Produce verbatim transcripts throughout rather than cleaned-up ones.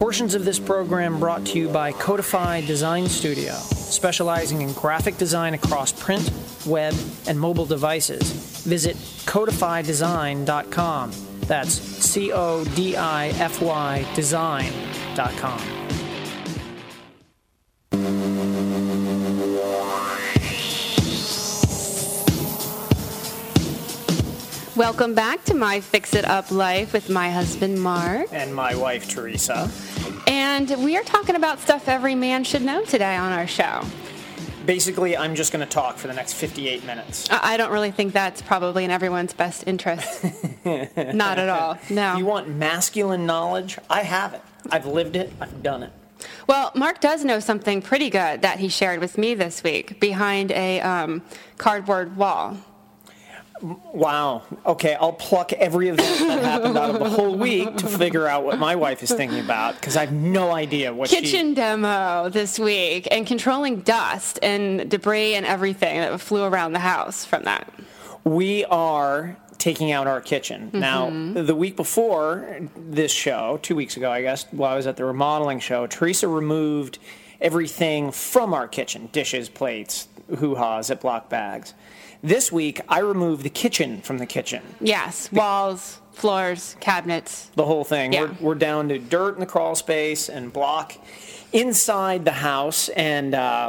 Portions of this program brought to you by Codify Design Studio, specializing in graphic design across print, web, and mobile devices. Visit codify design dot com. That's C O D I F Y design dot com. Welcome back to My Fix It Up Life with my husband, Mark. And my wife, Teresa. And we are talking about stuff every man should know today on our show. Basically, I'm just going to talk for the next fifty-eight minutes. I don't really think that's probably in everyone's best interest. Not at all, no. You want masculine knowledge? I have it. I've lived it. I've done it. Well, Mark does know something pretty good that he shared with me this week behind a um, cardboard wall. Wow. Okay, I'll pluck every event that happened out of the whole week to figure out what my wife is thinking about, because I have no idea what Kitchen she... Kitchen demo this week, and controlling dust and debris and everything that flew around the house from that. We are taking out our kitchen. Mm-hmm. Now, the week before this show, two weeks ago, I guess, while I was at the remodeling show, Teresa removed everything from our kitchen, dishes, plates, hoo-has, Ziploc bags. This week, I removed the kitchen from the kitchen. Yes, walls, floors, cabinets. The whole thing. Yeah. We're, we're down to dirt in the crawl space and block inside the house. And uh,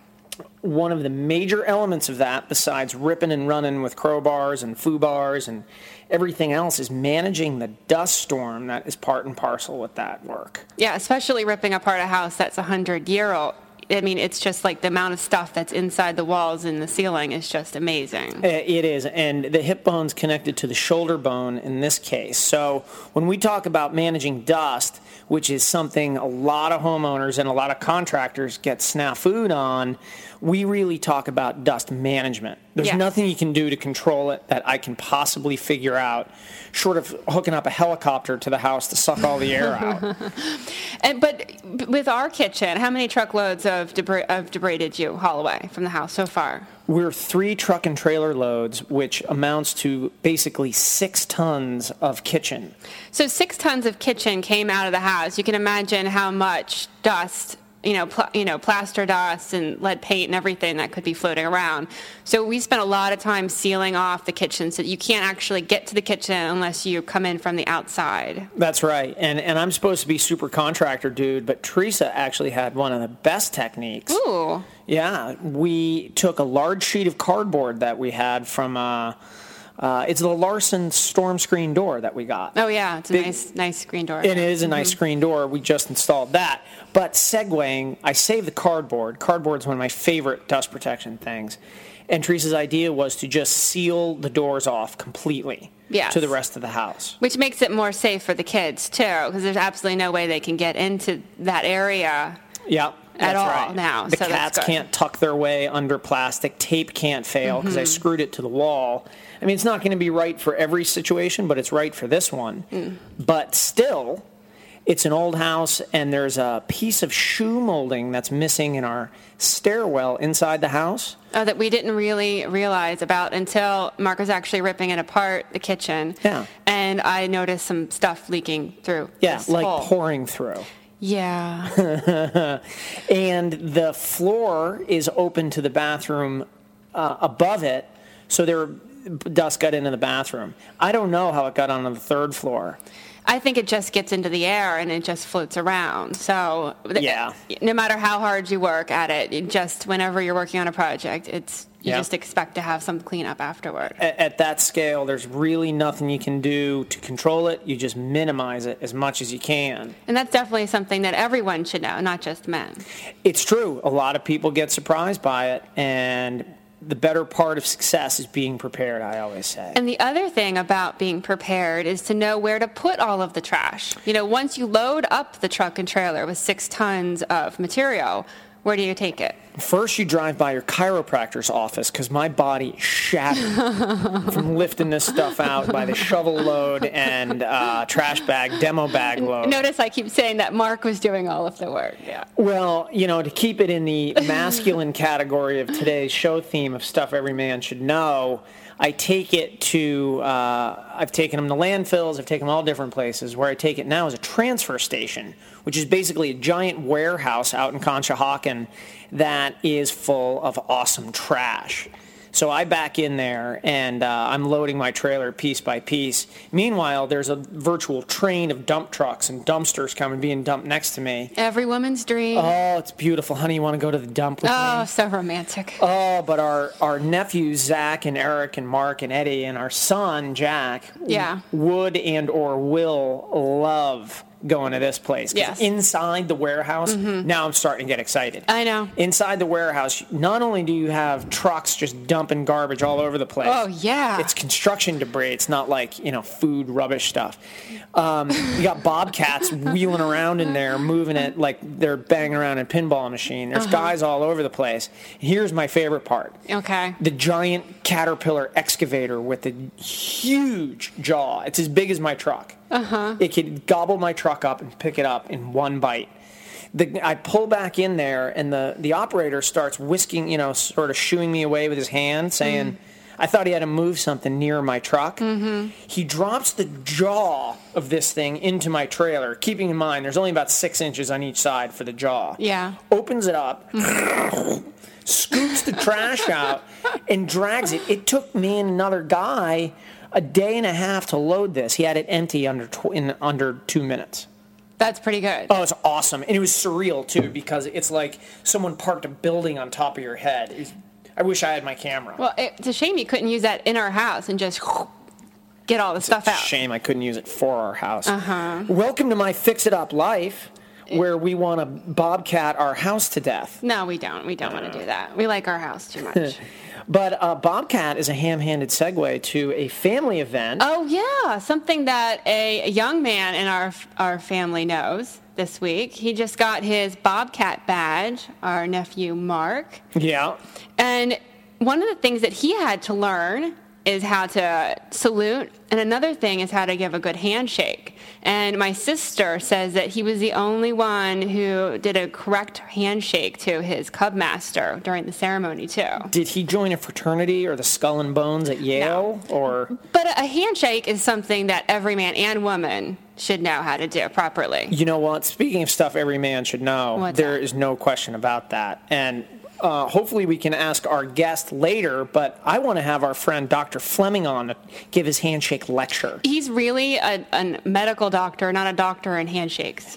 one of the major elements of that, besides ripping and running with crowbars and foo-bars and everything else, is managing the dust storm that is part and parcel with that work. Yeah, especially ripping apart a house that's a hundred-year-old. I mean, it's just like the amount of stuff that's inside the walls and the ceiling is just amazing. It is, and the hip bone's connected to the shoulder bone in this case. So when we talk about managing dust, which is something a lot of homeowners and a lot of contractors get snafu'd on, we really talk about dust management. There's yes. nothing you can do to control it that I can possibly figure out, short of hooking up a helicopter to the house to suck all the air out. and, but with our kitchen, how many truckloads of debris, of debris did you haul away from the house so far? We're three truck and trailer loads, which amounts to basically six tons of kitchen. So six tons of kitchen came out of the house. You can imagine how much dust, you know, pl- you know, plaster dust and lead paint and everything that could be floating around. So we spent a lot of time sealing off the kitchen so that you can't actually get to the kitchen unless you come in from the outside. That's right. And and I'm supposed to be super contractor dude, but Teresa actually had one of the best techniques. Ooh. Yeah. We took a large sheet of cardboard that we had from uh Uh, it's the Larson storm screen door that we got. Oh, yeah. It's a Big, nice nice screen door. It is a nice mm-hmm. screen door. We just installed that. But segueing, I saved the cardboard. Cardboard's one of my favorite dust protection things. And Teresa's idea was to just seal the doors off completely yes. to the rest of the house. Which makes it more safe for the kids, too, because there's absolutely no way they can get into that area. Yep. At That's all right. now. The so cats can't tuck their way under plastic. Tape can't fail because mm-hmm. I screwed it to the wall. I mean, it's not going to be right for every situation, but it's right for this one. Mm. But still, it's an old house, and there's a piece of shoe molding that's missing in our stairwell inside the house. Oh, that we didn't really realize about until Mark was actually ripping it apart, the kitchen. Yeah. And I noticed some stuff leaking through. Yeah, this like hole. pouring through. Yeah. And the floor is open to the bathroom uh, above it, so there dust got into the bathroom. I don't know how it got onto the third floor. I think it just gets into the air and it just floats around. So yeah. no matter how hard you work at it, it just whenever you're working on a project, it's you yeah. just expect to have some cleanup afterward. At, at that scale, there's really nothing you can do to control it. You just minimize it as much as you can. And that's definitely something that everyone should know, not just men. It's true. A lot of people get surprised by it, and the better part of success is being prepared, I always say. And the other thing about being prepared is to know where to put all of the trash. You know, once you load up the truck and trailer with six tons of material, where do you take it? First, you drive by your chiropractor's office, because my body shattered from lifting this stuff out by the shovel load and uh, trash bag, demo bag load. Notice I keep saying that Mark was doing all of the work. Yeah. Well, you know, to keep it in the masculine category of today's show theme of stuff every man should know, I take it to, uh, I've taken them to landfills, I've taken them all different places. Where I take it now is a transfer station, which is basically a giant warehouse out in Conshohocken that is full of awesome trash. So I back in there, and uh, I'm loading my trailer piece by piece. Meanwhile, there's a virtual train of dump trucks and dumpsters coming, being dumped next to me. Every woman's dream. Oh, it's beautiful. Honey, you want to go to the dump with oh, me? so romantic. Oh, but our, our nephews, Zach and Eric and Mark and Eddie, and our son, Jack, yeah. would and or will love going to this place. 'Cause yes. inside the warehouse, mm-hmm. now I'm starting to get excited. I know. Inside the warehouse, not only do you have trucks just dumping garbage all over the place. Oh, yeah. It's construction debris. It's not like, you know, food, rubbish stuff. Um, you got bobcats wheeling around in there, moving it like they're banging around a pinball machine. There's uh-huh. guys all over the place. Here's my favorite part. Okay. The giant Caterpillar excavator with the huge jaw. It's as big as my truck. Uh-huh. It could gobble my truck up and pick it up in one bite. The, I pull back in there, and the, the operator starts whisking, you know, sort of shooing me away with his hand, saying, mm. I thought he had to move something near my truck. Mm-hmm. He drops the jaw of this thing into my trailer, keeping in mind there's only about six inches on each side for the jaw. Yeah. Opens it up, mm-hmm. scoops the trash out, and drags it. It took me and another guy a day and a half to load this. He had it empty under tw- in under two minutes. That's pretty good. Oh, it's awesome. And it was surreal, too, because it's like someone parked a building on top of your head. It was, I wish I had my camera. Well, it's a shame you couldn't use that in our house and just get all the it's stuff a out. Shame I couldn't use it for our house. Uh-huh. Welcome to my Fix It Up life, where we want to bobcat our house to death. No, we don't. We don't uh. want to do that. We like our house too much. But uh, Bobcat is a ham-handed segue to a family event. Oh, yeah, something that a young man in our our family knows this week. He just got his Bobcat badge, our nephew Mark. Yeah. And one of the things that he had to learn is how to salute, and another thing is how to give a good handshake. And my sister says that he was the only one who did a correct handshake to his cub master during the ceremony, too. Did he join a fraternity or the Skull and Bones at Yale? No. Or But a handshake is something that every man and woman should know how to do properly. You know what? Speaking of stuff every man should know, What's there that? is no question about that. And Uh, hopefully we can ask our guest later, but I want to have our friend Doctor Fleming on to give his handshake lecture. He's really a, a medical doctor, not a doctor in handshakes.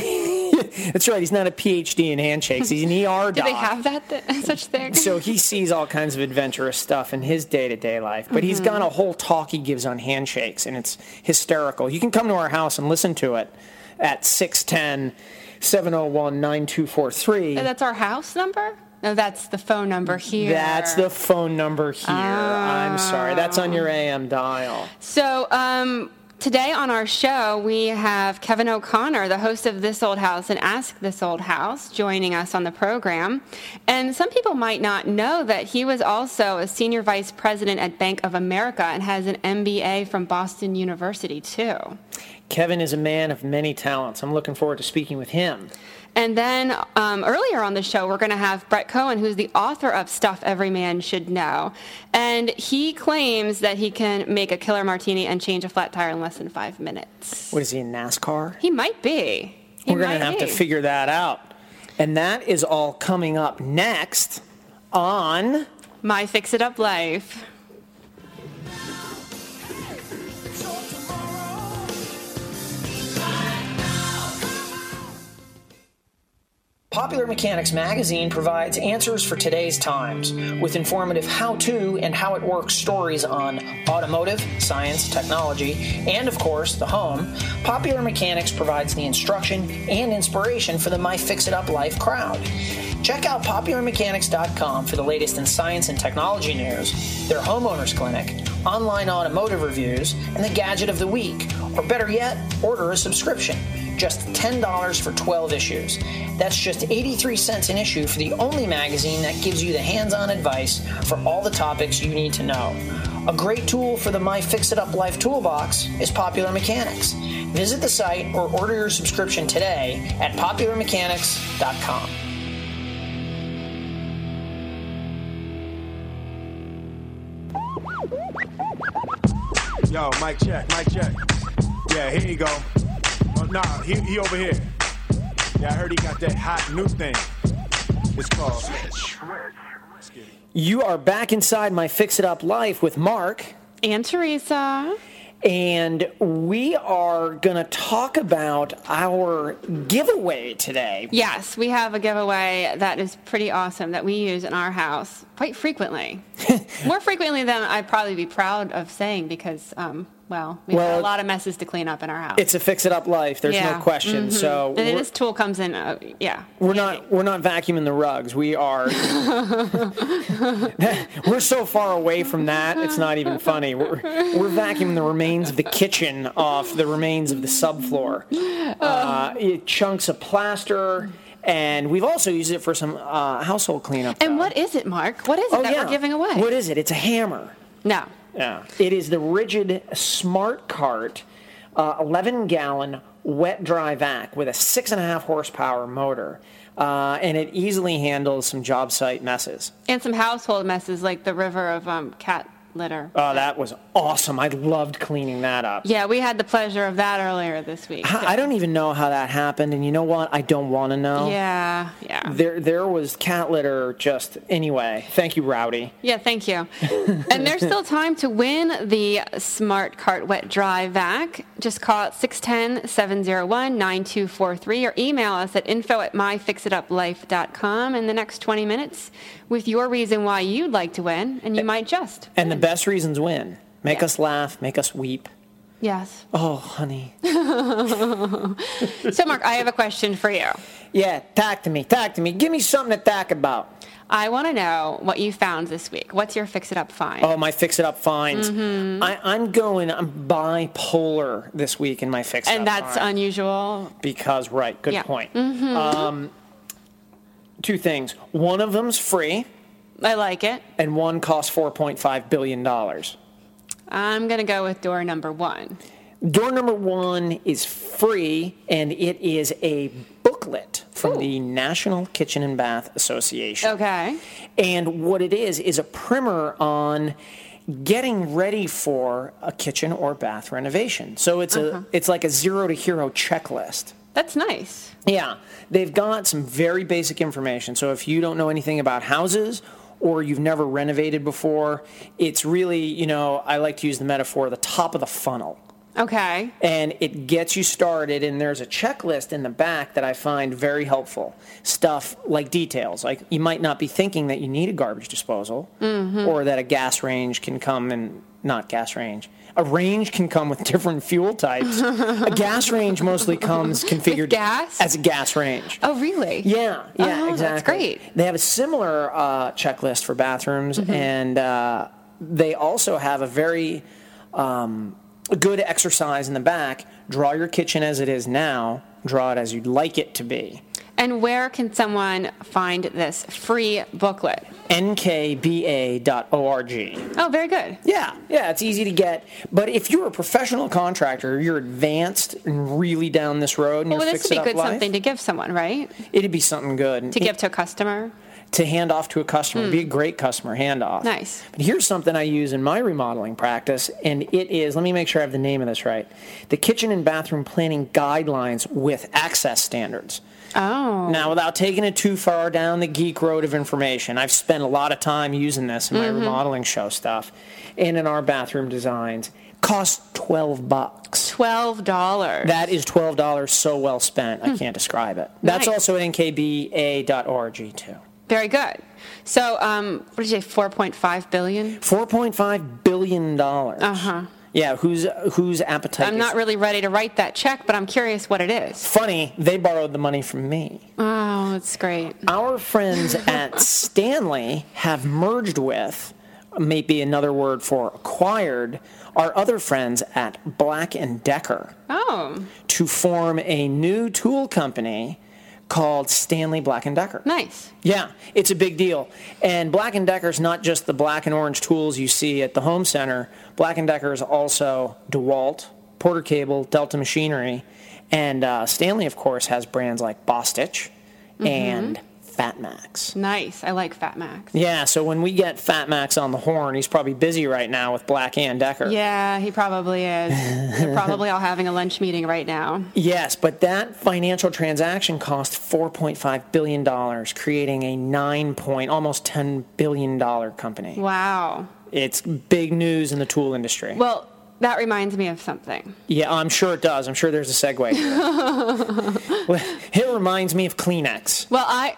That's right. He's not a P H D in handshakes. He's an E R doc. Do they have that th- such thing? So he sees all kinds of adventurous stuff in his day-to-day life, but mm-hmm. he's got a whole talk he gives on handshakes, and it's hysterical. You can come to our house and listen to it at six one zero, seven zero one, nine two four three. That's our house number? No, that's the phone number here. That's the phone number here. Oh. I'm sorry. That's on your A M dial. So um, today on our show, we have Kevin O'Connor, the host of This Old House and Ask This Old House, joining us on the program. And some people might not know that he was also a senior vice president at Bank of America and has an M B A from Boston University, too. Kevin is a man of many talents. I'm looking forward to speaking with him. And then um, earlier on the show, we're going to have Brett Cohen, who's the author of Stuff Every Man Should Know. And he claims that he can make a killer martini and change a flat tire in less than five minutes. What is he, in NASCAR? He might be. He we're going to have be. to figure that out. And that is all coming up next on My Fix It Up Life. Popular Mechanics Magazine provides answers for today's times with informative how-to and how-it-works stories on automotive, science, technology, and, of course, the home. Popular Mechanics provides the instruction and inspiration for the My Fix It Up Life crowd. Check out popular mechanics dot com for the latest in science and technology news, their homeowners clinic, online automotive reviews, and the gadget of the week. Or better yet, order a subscription. Just ten dollars for twelve issues. That's just eighty-three cents an issue for the only magazine that gives you the hands-on advice for all the topics you need to know. A great tool for the My Fix It Up Life toolbox is Popular Mechanics. Visit the site or order your subscription today at popular mechanics dot com. Yo, mic check, mic check. Yeah, here you go. Oh, nah, he, he over here. Yeah, I heard he got that hot new thing. It's called Switch. You are back inside my Fix It Up life with Mark. And Teresa. And we are going to talk about our giveaway today. Yes, we have a giveaway that is pretty awesome that we use in our house quite frequently. More frequently than I'd probably be proud of saying because, um, well, we Well, have a lot of messes to clean up in our house. It's a Fix It Up life. There's Yeah. no question. Mhm. So And we're- this tool comes in, uh, yeah. We're not we're not vacuuming the rugs. We are we're so far away from that. It's not even funny. We're we're vacuuming the remains of the kitchen off the remains of the subfloor. Uh, it, chunks of plaster, and we've also used it for some uh, household cleanup. And though. what is it, Mark? What is it Oh, that yeah. we're giving away? What is it? It's a hammer. No. Yeah. It is the Rigid Smart Cart, uh, eleven gallon wet dry vac with a six and a half horsepower motor. Uh, and it easily handles some job site messes. And some household messes like the river of um, cat litter. Oh, that was awesome. I loved cleaning that up. Yeah, we had the pleasure of that earlier this week. I I don't even know how that happened, and you know what? I don't want to know. Yeah, yeah. There, there was cat litter just anyway. Thank you, Rowdy. Yeah, thank you. And there's still time to win the Smart Cart Wet Dry Vac. Just call it six one zero, seven zero one, nine two four three or email us at info at my fix it up life dot com in the next twenty minutes with your reason why you'd like to win, and you might just. And the best reasons win. Make Yeah. us laugh, make us weep. Yes. Oh, honey. So, Mark, I have a question for you. Yeah, talk to me, talk to me. Give me something to talk about. I want to know what you found this week. What's your Fix It Up find? Oh, my Fix It Up finds. Mm-hmm. I, I'm going, I'm bipolar this week in my Fix It Up and that's find. unusual. Because, right, good Yeah. point. Mm-hmm. Um, two things. One of them's free, I like it. and one costs four point five billion dollars. I'm going to go with door number one. Door number one is free, and it is a booklet from Ooh. the National Kitchen and Bath Association. Okay. And what it is, is a primer on getting ready for a kitchen or bath renovation. So it's Uh-huh. a it's like a zero to hero checklist. That's nice. Yeah, they've got some very basic information. So if you don't know anything about houses or you've never renovated before, it's really, you know, I like to use the metaphor, the top of the funnel. Okay. And it gets you started, and there's a checklist in the back that I find very helpful. Stuff like details, like you might not be thinking that you need a garbage disposal, Mm-hmm. or that a gas range can come in, not gas range, a range can come with different fuel types. A gas range mostly comes configured gas? as a gas range. Oh, really? Yeah, yeah, Oh, exactly. that's great. They have a similar uh, checklist for bathrooms, Mm-hmm. and uh, they also have a very um, good exercise in the back. Draw your kitchen as it is now. Draw it as you'd like it to be. And where can someone find this free booklet? N K B A dot org. Oh, very good. Yeah, yeah, it's easy to get. But if you're a professional contractor, you're advanced and really down this road, and Well, you're this would fixing be up good life, something to give someone, right? it'd be something good To give to a customer. to hand off to a customer. Be a great customer handoff. Nice. But here's something I use in my remodeling practice, and it is, let me make sure I have the name of this right, the Kitchen and Bathroom Planning Guidelines with Access Standards. Oh. Now, without taking it too far down the geek road of information, I've spent a lot of time using this in my Mm-hmm. remodeling show stuff and in our bathroom designs. Costs twelve bucks. twelve dollars. That is twelve dollars so well spent, I can't describe it. That's Nice. also at N K B A dot org too. Very good. So, um, what did you say, four point five billion dollars? four point five billion dollars. Uh-huh. Yeah, whose whose appetite I'm is... not really ready to write that check, but I'm curious what it is. Funny, they borrowed the money from me. Oh, that's great. Our friends at Stanley have merged with, maybe another word for acquired, our other friends at Black and Decker Oh, to form a new tool company called Stanley Black and Decker. nice. Yeah, it's a big deal. And Black and Decker's not just the black and orange tools you see at the home center. Black and Decker is also DeWalt, Porter Cable, Delta Machinery, and uh, Stanley, of course, has brands like Bostitch and Fat Max. Nice. I like Fat Max. Yeah, so when we get Fat Max on the horn, he's probably busy right now with Black and Decker. Yeah, he probably is. They're probably all having a lunch meeting right now. Yes, but that financial transaction cost four point five billion dollars, creating a nine point, almost ten billion dollars company. Wow. It's big news in the tool industry. Well, that reminds me of something. Yeah, I'm sure it does. I'm sure there's a segue. It reminds me of Kleenex. Well, I,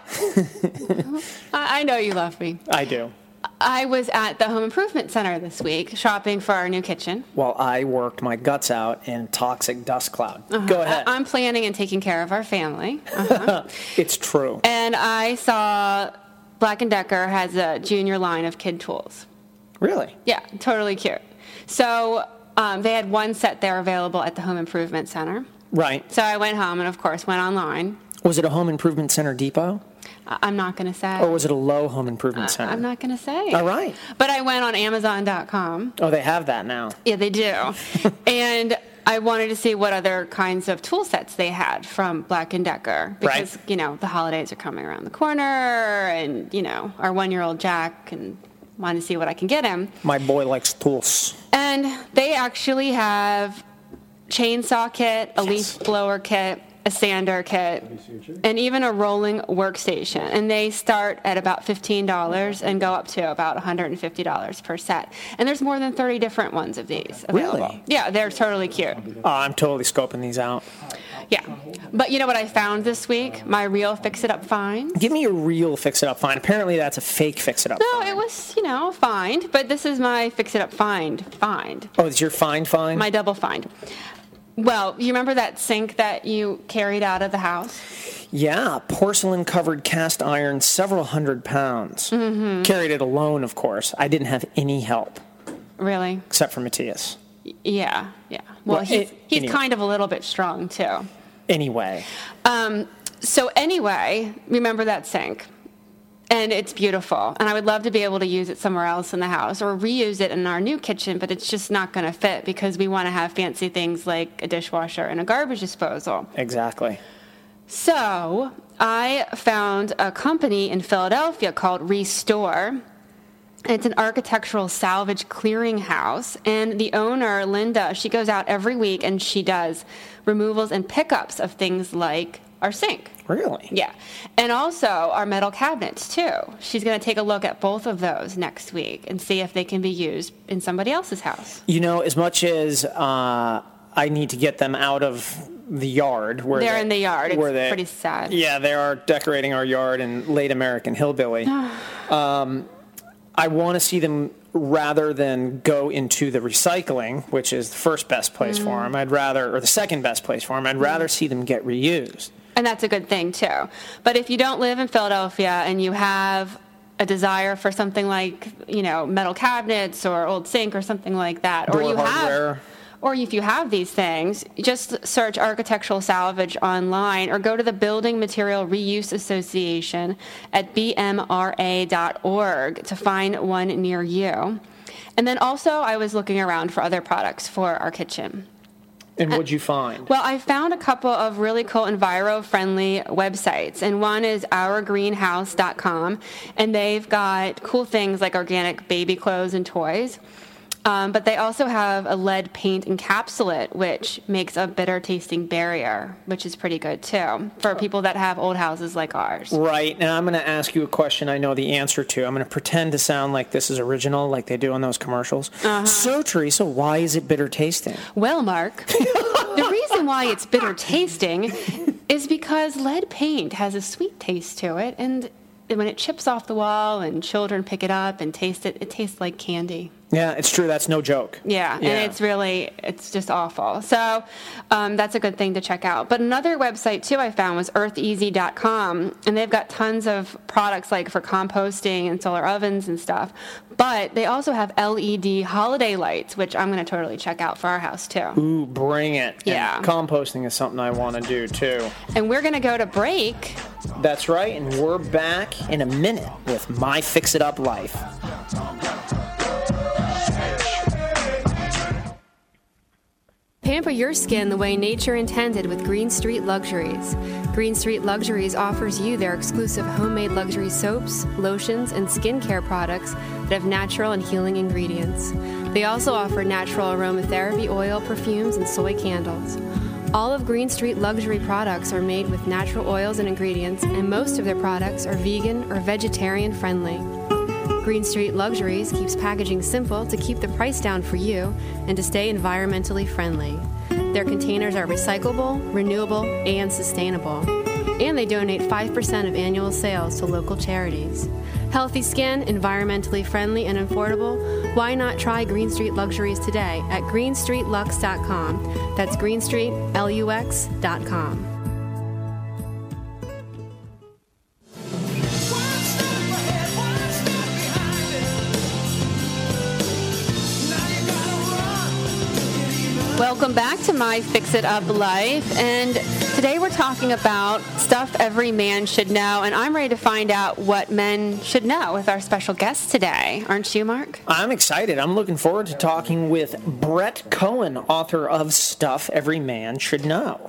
I know you love me. I do. I was at the Home Improvement Center this week shopping for our new kitchen. While I worked my guts out in toxic dust cloud. Uh-huh. Go ahead. I'm planning and taking care of our family. Uh-huh. It's true. And I saw Black and Decker has a junior line of kid tools. Really? Yeah, totally cute. So um, they had one set there available at the Home Improvement Center. Right. So I went home and, of course, went online. Was it a Home Improvement Center depot? I- I'm not going to say. Or was it a low Home Improvement Center? Uh, I'm not going to say. All right. But I went on Amazon dot com. Oh, they have that now. Yeah, they do. And I wanted to see what other kinds of tool sets they had from Black and Decker. Because, right. you know, the holidays are coming around the corner. And, you know, our one-year-old Jack and want to see what I can get him. My boy likes tools. And they actually have chainsaw kit, a yes. leaf blower kit, a sander kit, and even a rolling workstation. And they start at about fifteen dollars and go up to about one hundred fifty dollars per set. And there's more than thirty different ones of these available. Really? Yeah, they're totally cute. Oh, I'm totally scoping these out. Yeah. But you know what I found this week? My real fix-it-up find? Give me a real fix-it-up find. Apparently that's a fake fix-it-up No, find. it was, you know, find. But this is my fix-it-up find. Find. Oh, it's your find find? My double find. Well, you remember that sink that you carried out of the house? Yeah, porcelain-covered cast iron, several hundred pounds. Mm-hmm. Carried it alone, of course. I didn't have any help. Really? Except for Matthias. Yeah, yeah. Well, well he's, it, he's anyway. kind of a little bit strong, too. Anyway. Um, so anyway, remember that sink. And it's beautiful. And I would love to be able to use it somewhere else in the house or reuse it in our new kitchen, but it's just not going to fit because we want to have fancy things like a dishwasher and a garbage disposal. Exactly. So I found a company in Philadelphia called Restore. It's an architectural salvage clearinghouse, and the owner, Linda, she goes out every week and she does removals and pickups of things like our sink. Really? Yeah. And also our metal cabinets, too. She's going to take a look at both of those next week and see if they can be used in somebody else's house. You know, as much as uh, I need to get them out of the yard. Where They're they, in the yard. It's they, pretty sad. Yeah, they are decorating our yard in late American hillbilly. um, I want to see them rather than go into the recycling, which is the first best place mm. for them. I'd rather, or the second best place for them, I'd mm. rather see them get reused. And that's a good thing, too. But if you don't live in Philadelphia and you have a desire for something like, you know, metal cabinets or old sink or something like that, Door or you hardware. have, or if you have these things, just search Architectural Salvage online or go to the Building Material Reuse Association at b m r a dot org to find one near you. And then also I was looking around for other products for our kitchen. And what'd you find? Well, I found a couple of really cool enviro-friendly websites, and one is our greenhouse dot com, and they've got cool things like organic baby clothes and toys. Um, but they also have a lead paint encapsulate, which makes a bitter-tasting barrier, which is pretty good, too, for people that have old houses like ours. Right. Now, I'm going to ask you a question I know the answer to. I'm going to pretend to sound like this is original, like they do on those commercials. Uh-huh. So, Teresa, why is it bitter-tasting? Well, Mark, the reason why it's bitter-tasting is because lead paint has a sweet taste to it, and when it chips off the wall and children pick it up and taste it, it tastes like candy. Yeah, it's true. That's no joke. Yeah, yeah. and it's really, it's just awful. So um, that's a good thing to check out. But another website, too, I found was earth easy dot com, and they've got tons of products like for composting and solar ovens and stuff. But they also have L E D holiday lights, which I'm going to totally check out for our house, too. Ooh, bring it. Yeah. And composting is something I want to do, too. And we're going to go to break. That's right, and we're back in a minute with My Fix-It-Up Life. Pamper your skin the way nature intended with Green Street Luxuries. Green Street Luxuries offers you their exclusive homemade luxury soaps, lotions, and skincare products that have natural and healing ingredients. They also offer natural aromatherapy oil, perfumes, and soy candles. All of Green Street Luxury products are made with natural oils and ingredients, and most of their products are vegan or vegetarian friendly. Green Street Luxuries keeps packaging simple to keep the price down for you and to stay environmentally friendly. Their containers are recyclable, renewable, and sustainable. And they donate five percent of annual sales to local charities. Healthy skin, environmentally friendly, and affordable? Why not try Green Street Luxuries today at green street lux dot com. That's green street lux dot com. Welcome back to My Fix-It-Up Life, and today we're talking about stuff every man should know, and I'm ready to find out what men should know with our special guest today. Aren't you, Mark? I'm excited. I'm looking forward to talking with Brett Cohen, author of Stuff Every Man Should Know.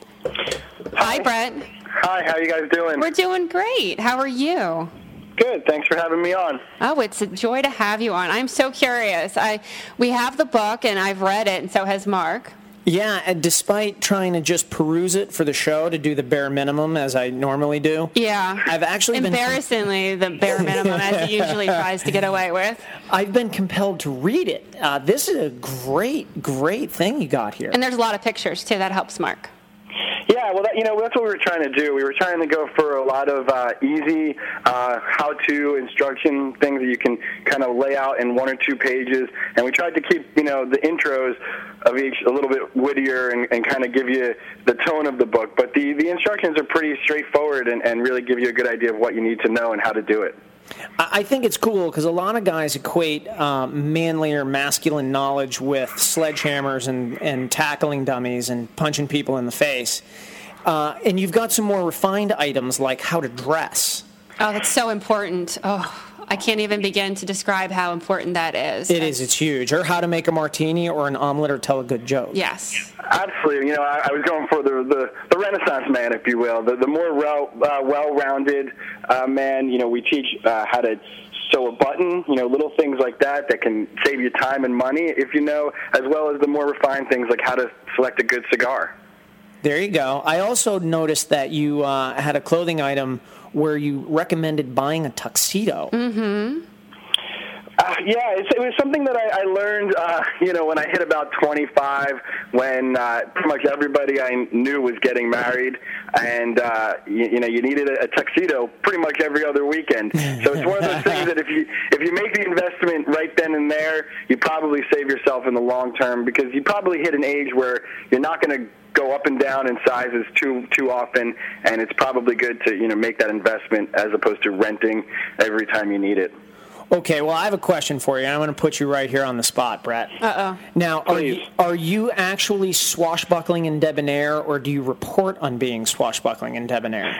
Hi, Brett. Hi, how are you guys doing? We're doing great. How are you? Good. Thanks for having me on. Oh, it's a joy to have you on. I'm so curious. I we have the book, and I've read it, and so has Mark. Yeah, and despite trying to just peruse it for the show to do the bare minimum as I normally do. Yeah. I've actually been embarrassingly the bare minimum as he usually tries to get away with. I've been compelled to read it. Uh, this is a great, great thing you got here. And there's a lot of pictures too. That helps, Mark. Yeah, well, that, you know, that's what we were trying to do. We were trying to go for a lot of uh, easy uh, how-to instruction things that you can kind of lay out in one or two pages, and we tried to keep, you know, the intros of each a little bit wittier and, and kind of give you the tone of the book. But the, the instructions are pretty straightforward and, and really give you a good idea of what you need to know and how to do it. I think it's cool because a lot of guys equate um, manly or masculine knowledge with sledgehammers and, and tackling dummies and punching people in the face. Uh, and you've got some more refined items like how to dress. Oh, that's so important. Oh, I can't even begin to describe how important that is. It is. It's huge. Or how to make a martini or an omelet or tell a good joke. Yes. Absolutely. You know, I, I was going for the, the, the Renaissance man, if you will, the, the more well, uh, well-rounded uh, man. You know, we teach uh, how to sew a button, you know, little things like that that can save you time and money, if you know, as well as the more refined things like how to select a good cigar. There you go. I also noticed that you uh, had a clothing item where you recommended buying a tuxedo. Mm-hmm. Uh, yeah, it's, it was something that I, I learned, uh, you know, when I hit about twenty-five, when uh, pretty much everybody I knew was getting married, and, uh, you, you know, you needed a, a tuxedo pretty much every other weekend. So it's one of those things that if you if you make the investment right then and there, you probably save yourself in the long term, because you probably hit an age where you're not going to go up and down in sizes too too often, and it's probably good to, you know, make that investment as opposed to renting every time you need it. Okay, well, I have a question for you. I'm going to put you right here on the spot, Brett. Uh-oh. Now, are you, are you actually swashbuckling and debonair, or do you report on being swashbuckling and debonair?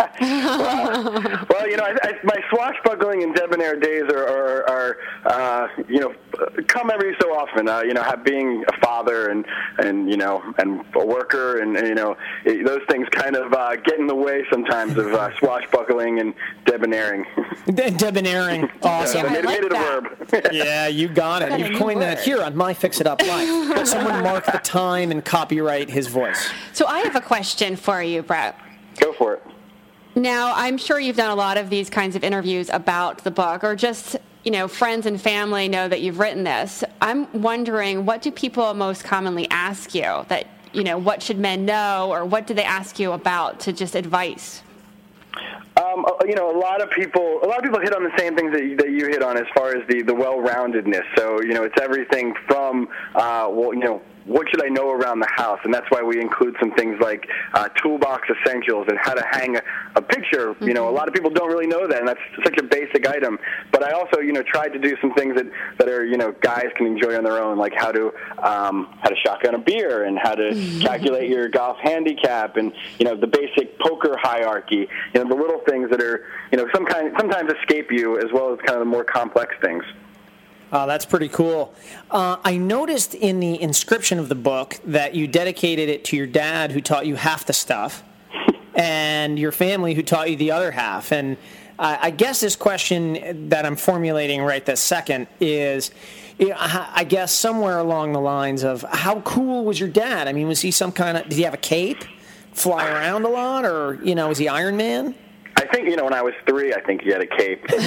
well, well, you know, I, I, my swashbuckling and debonair days are, are, are uh, you know, come every so often. Uh, you know, have being a father and, and you know, and a worker, and, and you know, it, those things kind of uh, get in the way sometimes of uh, swashbuckling and debonairing. De- debonairing. Awesome. Yeah, I made, like made it that. a verb. Yeah, you got it. You've coined that here on My Fix-It-Up Life. Someone mark the time and copyright his voice. So I have a question for you, Brett. Go for it. Now, I'm sure you've done a lot of these kinds of interviews about the book, or just, you know, friends and family know that you've written this. I'm wondering, what do people most commonly ask you? That, you know, what should men know, or what do they ask you about to just advice? Um, you know, a lot of people, a lot of people hit on the same things that you, that you hit on as far as the, the well-roundedness. So, you know, it's everything from, uh, well, you know, what should I know around the house? And that's why we include some things like uh, toolbox essentials and how to hang a, a picture. Mm-hmm. You know, a lot of people don't really know that, and that's such a basic item. But I also, you know, tried to do some things that, that are, you know, guys can enjoy on their own, like how to um, how to shotgun a beer and how to mm-hmm. calculate your golf handicap, and, you know, the basic poker hierarchy. You know, the little things that are, you know, some kind sometimes escape you, as well as kind of the more complex things. Oh, that's pretty cool. Uh, I noticed in the inscription of the book that you dedicated it to your dad, who taught you half the stuff. and your family who taught you the other half. And uh, I guess this question that I'm formulating right this second is, you know, I guess somewhere along the lines of, how cool was your dad? I mean, was he some kind of, did he have a cape, fly around a lot, or, you know, was he Iron Man? I think, you know, when I was three, I think he had a cape. um,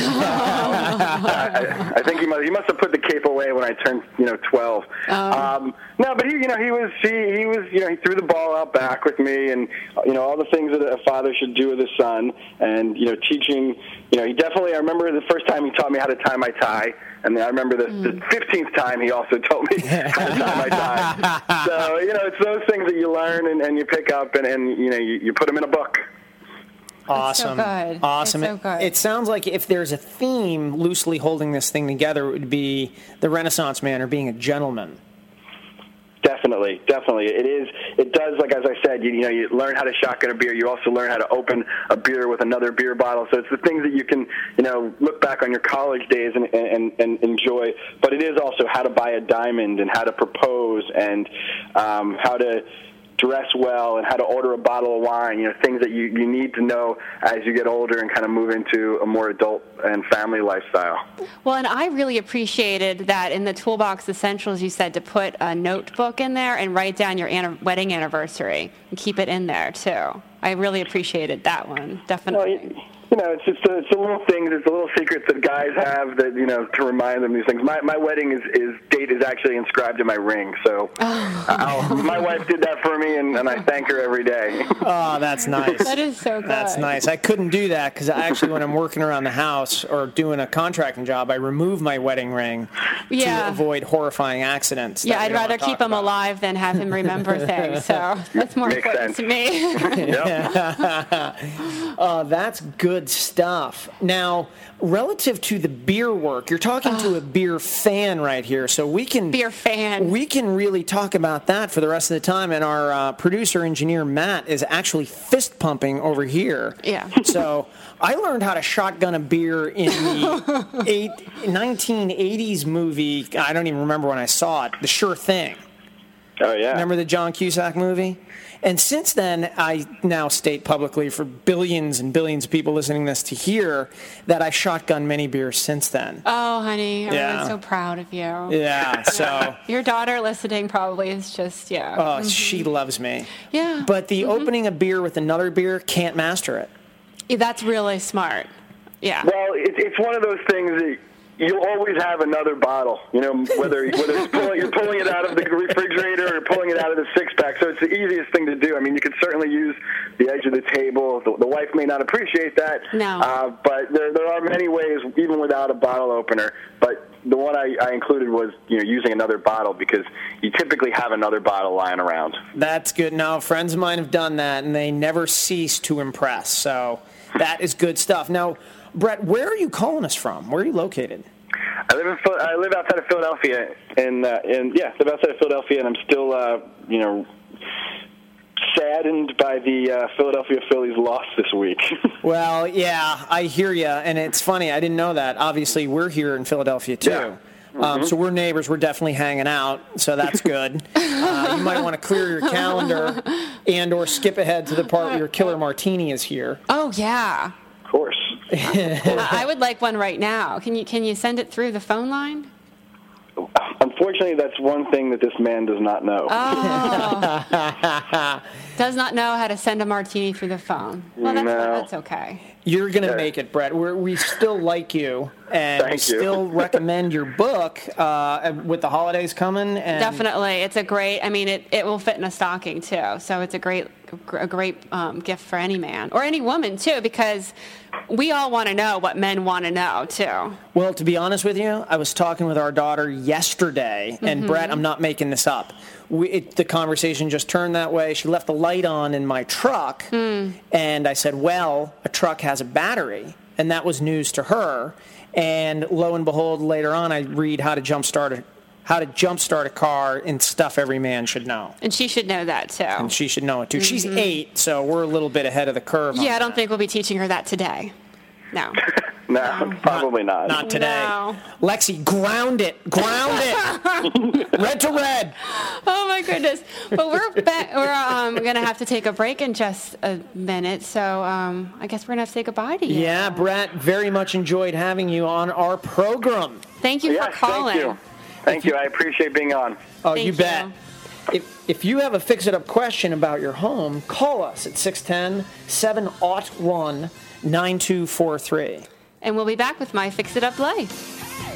I, I think he must, he must have put the cape away when I turned, you know, twelve. Um, um, no, but he, you know, he was, he, he was, you know, he threw the ball out back with me, and, you know, all the things that a father should do with his son, and, you know, teaching, you know, he definitely, I remember the first time he taught me how to tie my tie, and then I remember the, mm. the fifteenth time he also taught me how to tie my tie. So, you know, it's those things that you learn and, and you pick up, and, and you know, you, you put them in a book. Awesome. So good. Awesome. So good. It, it sounds like if there's a theme loosely holding this thing together, it would be the Renaissance man or being a gentleman. Definitely, definitely. It is. It does, like as I said, you, you know, you learn how to shotgun a beer. You also learn how to open a beer with another beer bottle. So it's the things that you can, you know, look back on your college days and, and, and enjoy. But it is also how to buy a diamond and how to propose and um, how to dress well and how to order a bottle of wine, you know, things that you, you need to know as you get older and kind of move into a more adult and family lifestyle. Well, and I really appreciated that in the Toolbox Essentials you said to put a notebook in there and write down your an- wedding anniversary and keep it in there, too. I really appreciated that one, definitely. Well, you know, it's just a, it's a little things, it's a little secrets that guys have that, you know, to remind them these things. My my wedding is, is date is actually inscribed in my ring, so oh, I'll, my wife did that for me, and, and I thank her every day. Oh, that's nice. That is so good. That's nice. I couldn't do that because actually when I'm working around the house or doing a contracting job, I remove my wedding ring yeah. to avoid horrifying accidents. Yeah, I'd rather keep him about. alive than have him remember things, so that's more Makes important sense. to me. Oh, that's good stuff. Now, relative to the beer work, you're talking to a beer fan right here, so we can beer fan. We can really talk about that for the rest of the time. And our uh, producer engineer Matt is actually fist pumping over here. Yeah. So I learned how to shotgun a beer in the eight, nineteen eighties movie. I don't even remember when I saw it. The Sure Thing. Oh yeah. Remember the John Cusack movie? And since then, I now state publicly for billions and billions of people listening to this to hear that I shotgun many beers since then. Oh, honey, I'm Yeah. really so proud of you. Yeah, so... Your daughter listening probably is just, yeah. Oh, mm-hmm. she loves me. Yeah. But the mm-hmm. opening a beer with another beer can't master it. Yeah, that's really smart. Yeah. Well, it, it's one of those things that you'll always have another bottle, you know, whether whether it's pulling, you're pulling it out of the refrigerator or pulling it out of the six-pack. So it's the easiest thing to do. I mean, you could certainly use the edge of the table. The, the wife may not appreciate that. No. Uh, but there, there are many ways, even without a bottle opener. But the one I, I included was, you know, using another bottle because you typically have another bottle lying around. That's good. Now, friends of mine have done that, and they never cease to impress. So that is good stuff. Now, Brett, where are you calling us from? Where are you located? I live in I live outside of Philadelphia, and uh, and yeah, live outside of Philadelphia, and I'm still uh, you know saddened by the uh, Philadelphia Phillies loss this week. Well, yeah, I hear you, and it's funny. I didn't know that. Obviously, we're here in Philadelphia too. Yeah. Um, Mm-hmm. so we're neighbors. We're definitely hanging out, so that's good. Uh, you might want to clear your calendar and or skip ahead to the part where your killer martini is here. Oh, yeah. Of course. I I would like one right now. Can you can you send it through the phone line? Unfortunately, that's one thing that this man does not know. Oh. Does not know how to send a martini through the phone. Well, that's, No. that's okay. You're going to Yeah. make it, Brett. We're, we still like you, and Thank we you. still recommend your book uh, with the holidays coming. And Definitely. It's a great, I mean, it, it will fit in a stocking, too. So it's a great a great um, gift for any man or any woman, too, because we all want to know what men want to know, too. Well, to be honest with you, I was talking with our daughter yesterday, and Mm-hmm. Brett, I'm not making this up. We, it, the conversation just turned that way. She left the light on in my truck, Mm. and I said, well, a truck has a battery, and that was news to her. And lo and behold, later on, I read how to jumpstart a, how to jumpstart a car and stuff every man should know. And she should know that, too. And she should know it, too. She's eight, so we're a little bit ahead of the curve on Yeah, I don't that. think we'll be teaching her that today. No. No, probably not. Not today. No. Lexi, ground it. Ground it. Red to red. Oh my goodness! But we're ba- we're um, gonna have to take a break in just a minute, so um, I guess we're gonna have to say goodbye to you. Yeah, Brett, very much enjoyed having you on our program. Thank you Yes, for calling. thank you. Thank you. I appreciate being on. Oh, Thank you bet. you. If, if you have a fix-it-up question about your home, call us at six one zero, seven zero one, nine two four three. And we'll be back with My Fix It Up Life.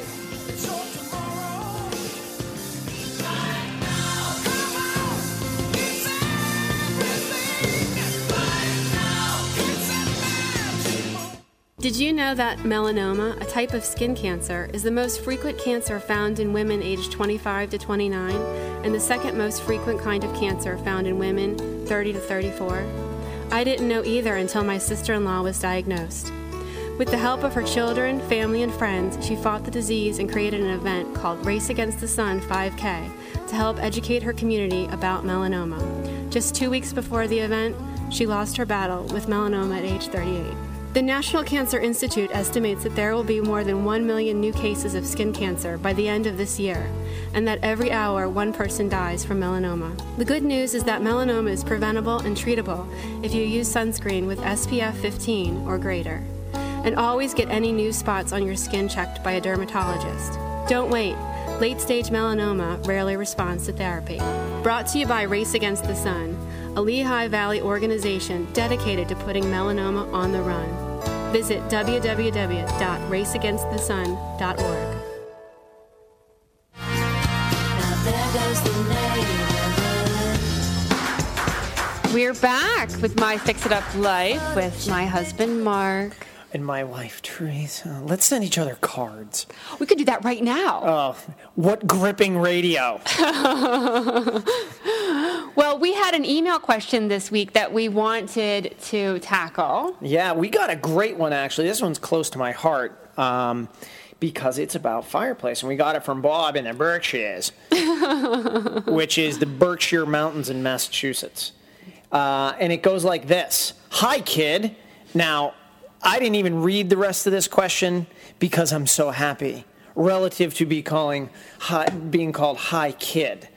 Did you know that melanoma, a type of skin cancer, is the most frequent cancer found in women aged twenty-five to twenty-nine, and the second most frequent kind of cancer found in women thirty to thirty-four? I didn't know either until my sister-in-law was diagnosed. With the help of her children, family, and friends, she fought the disease and created an event called Race Against the Sun five K to help educate her community about melanoma. Just two weeks before the event, she lost her battle with melanoma at age thirty-eight. The National Cancer Institute estimates that there will be more than one million new cases of skin cancer by the end of this year, and that every hour one person dies from melanoma. The good news is that melanoma is preventable and treatable if you use sunscreen with S P F fifteen or greater. And always get any new spots on your skin checked by a dermatologist. Don't wait. Late-stage melanoma rarely responds to therapy. Brought to you by Race Against the Sun, a Lehigh Valley organization dedicated to putting melanoma on the run. Visit w w w dot race against the sun dot org. We're back with My Fix It Up Life with my husband, Mark. And my wife, Teresa. Let's send each other cards. We could do that right now. Oh, what gripping radio. Well, we had an email question this week that we wanted to tackle. Yeah, we got a great one, actually. This one's close to my heart um, because it's about fireplace. And we got it from Bob in the Berkshires, which is the Berkshire Mountains in Massachusetts. Uh, and it goes like this. Hi, kid. Now, I didn't even read the rest of this question because I'm so happy relative to be calling hi, being called hi, kid.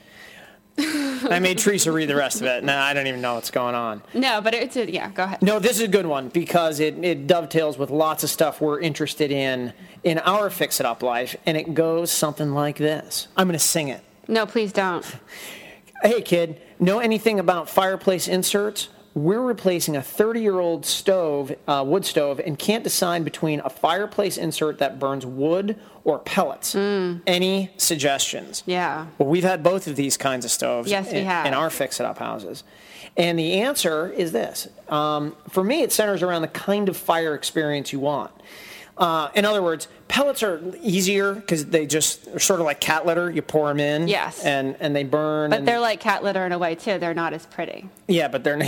I made Teresa read the rest of it. Now I don't even know what's going on. No, but it's a, yeah, go ahead. No, this is a good one because it, it dovetails with lots of stuff we're interested in in our Fix It Up life, and it goes something like this. I'm going to sing it. No, please don't. Hey, kid, know anything about fireplace inserts? We're replacing a thirty-year-old stove, uh, wood stove, and can't decide between a fireplace insert that burns wood or pellets. Mm. Any suggestions? Yeah. Well, we've had both of these kinds of stoves yes, we in, have. in our Fix-It-Up houses. And the answer is this. Um, for me, it centers around the kind of fire experience you want. Uh, in other words, pellets are easier because they just are sort of like cat litter. You pour them in, yes, and, and they burn. But and, they're like cat litter in a way too. They're not as pretty. Yeah, but they're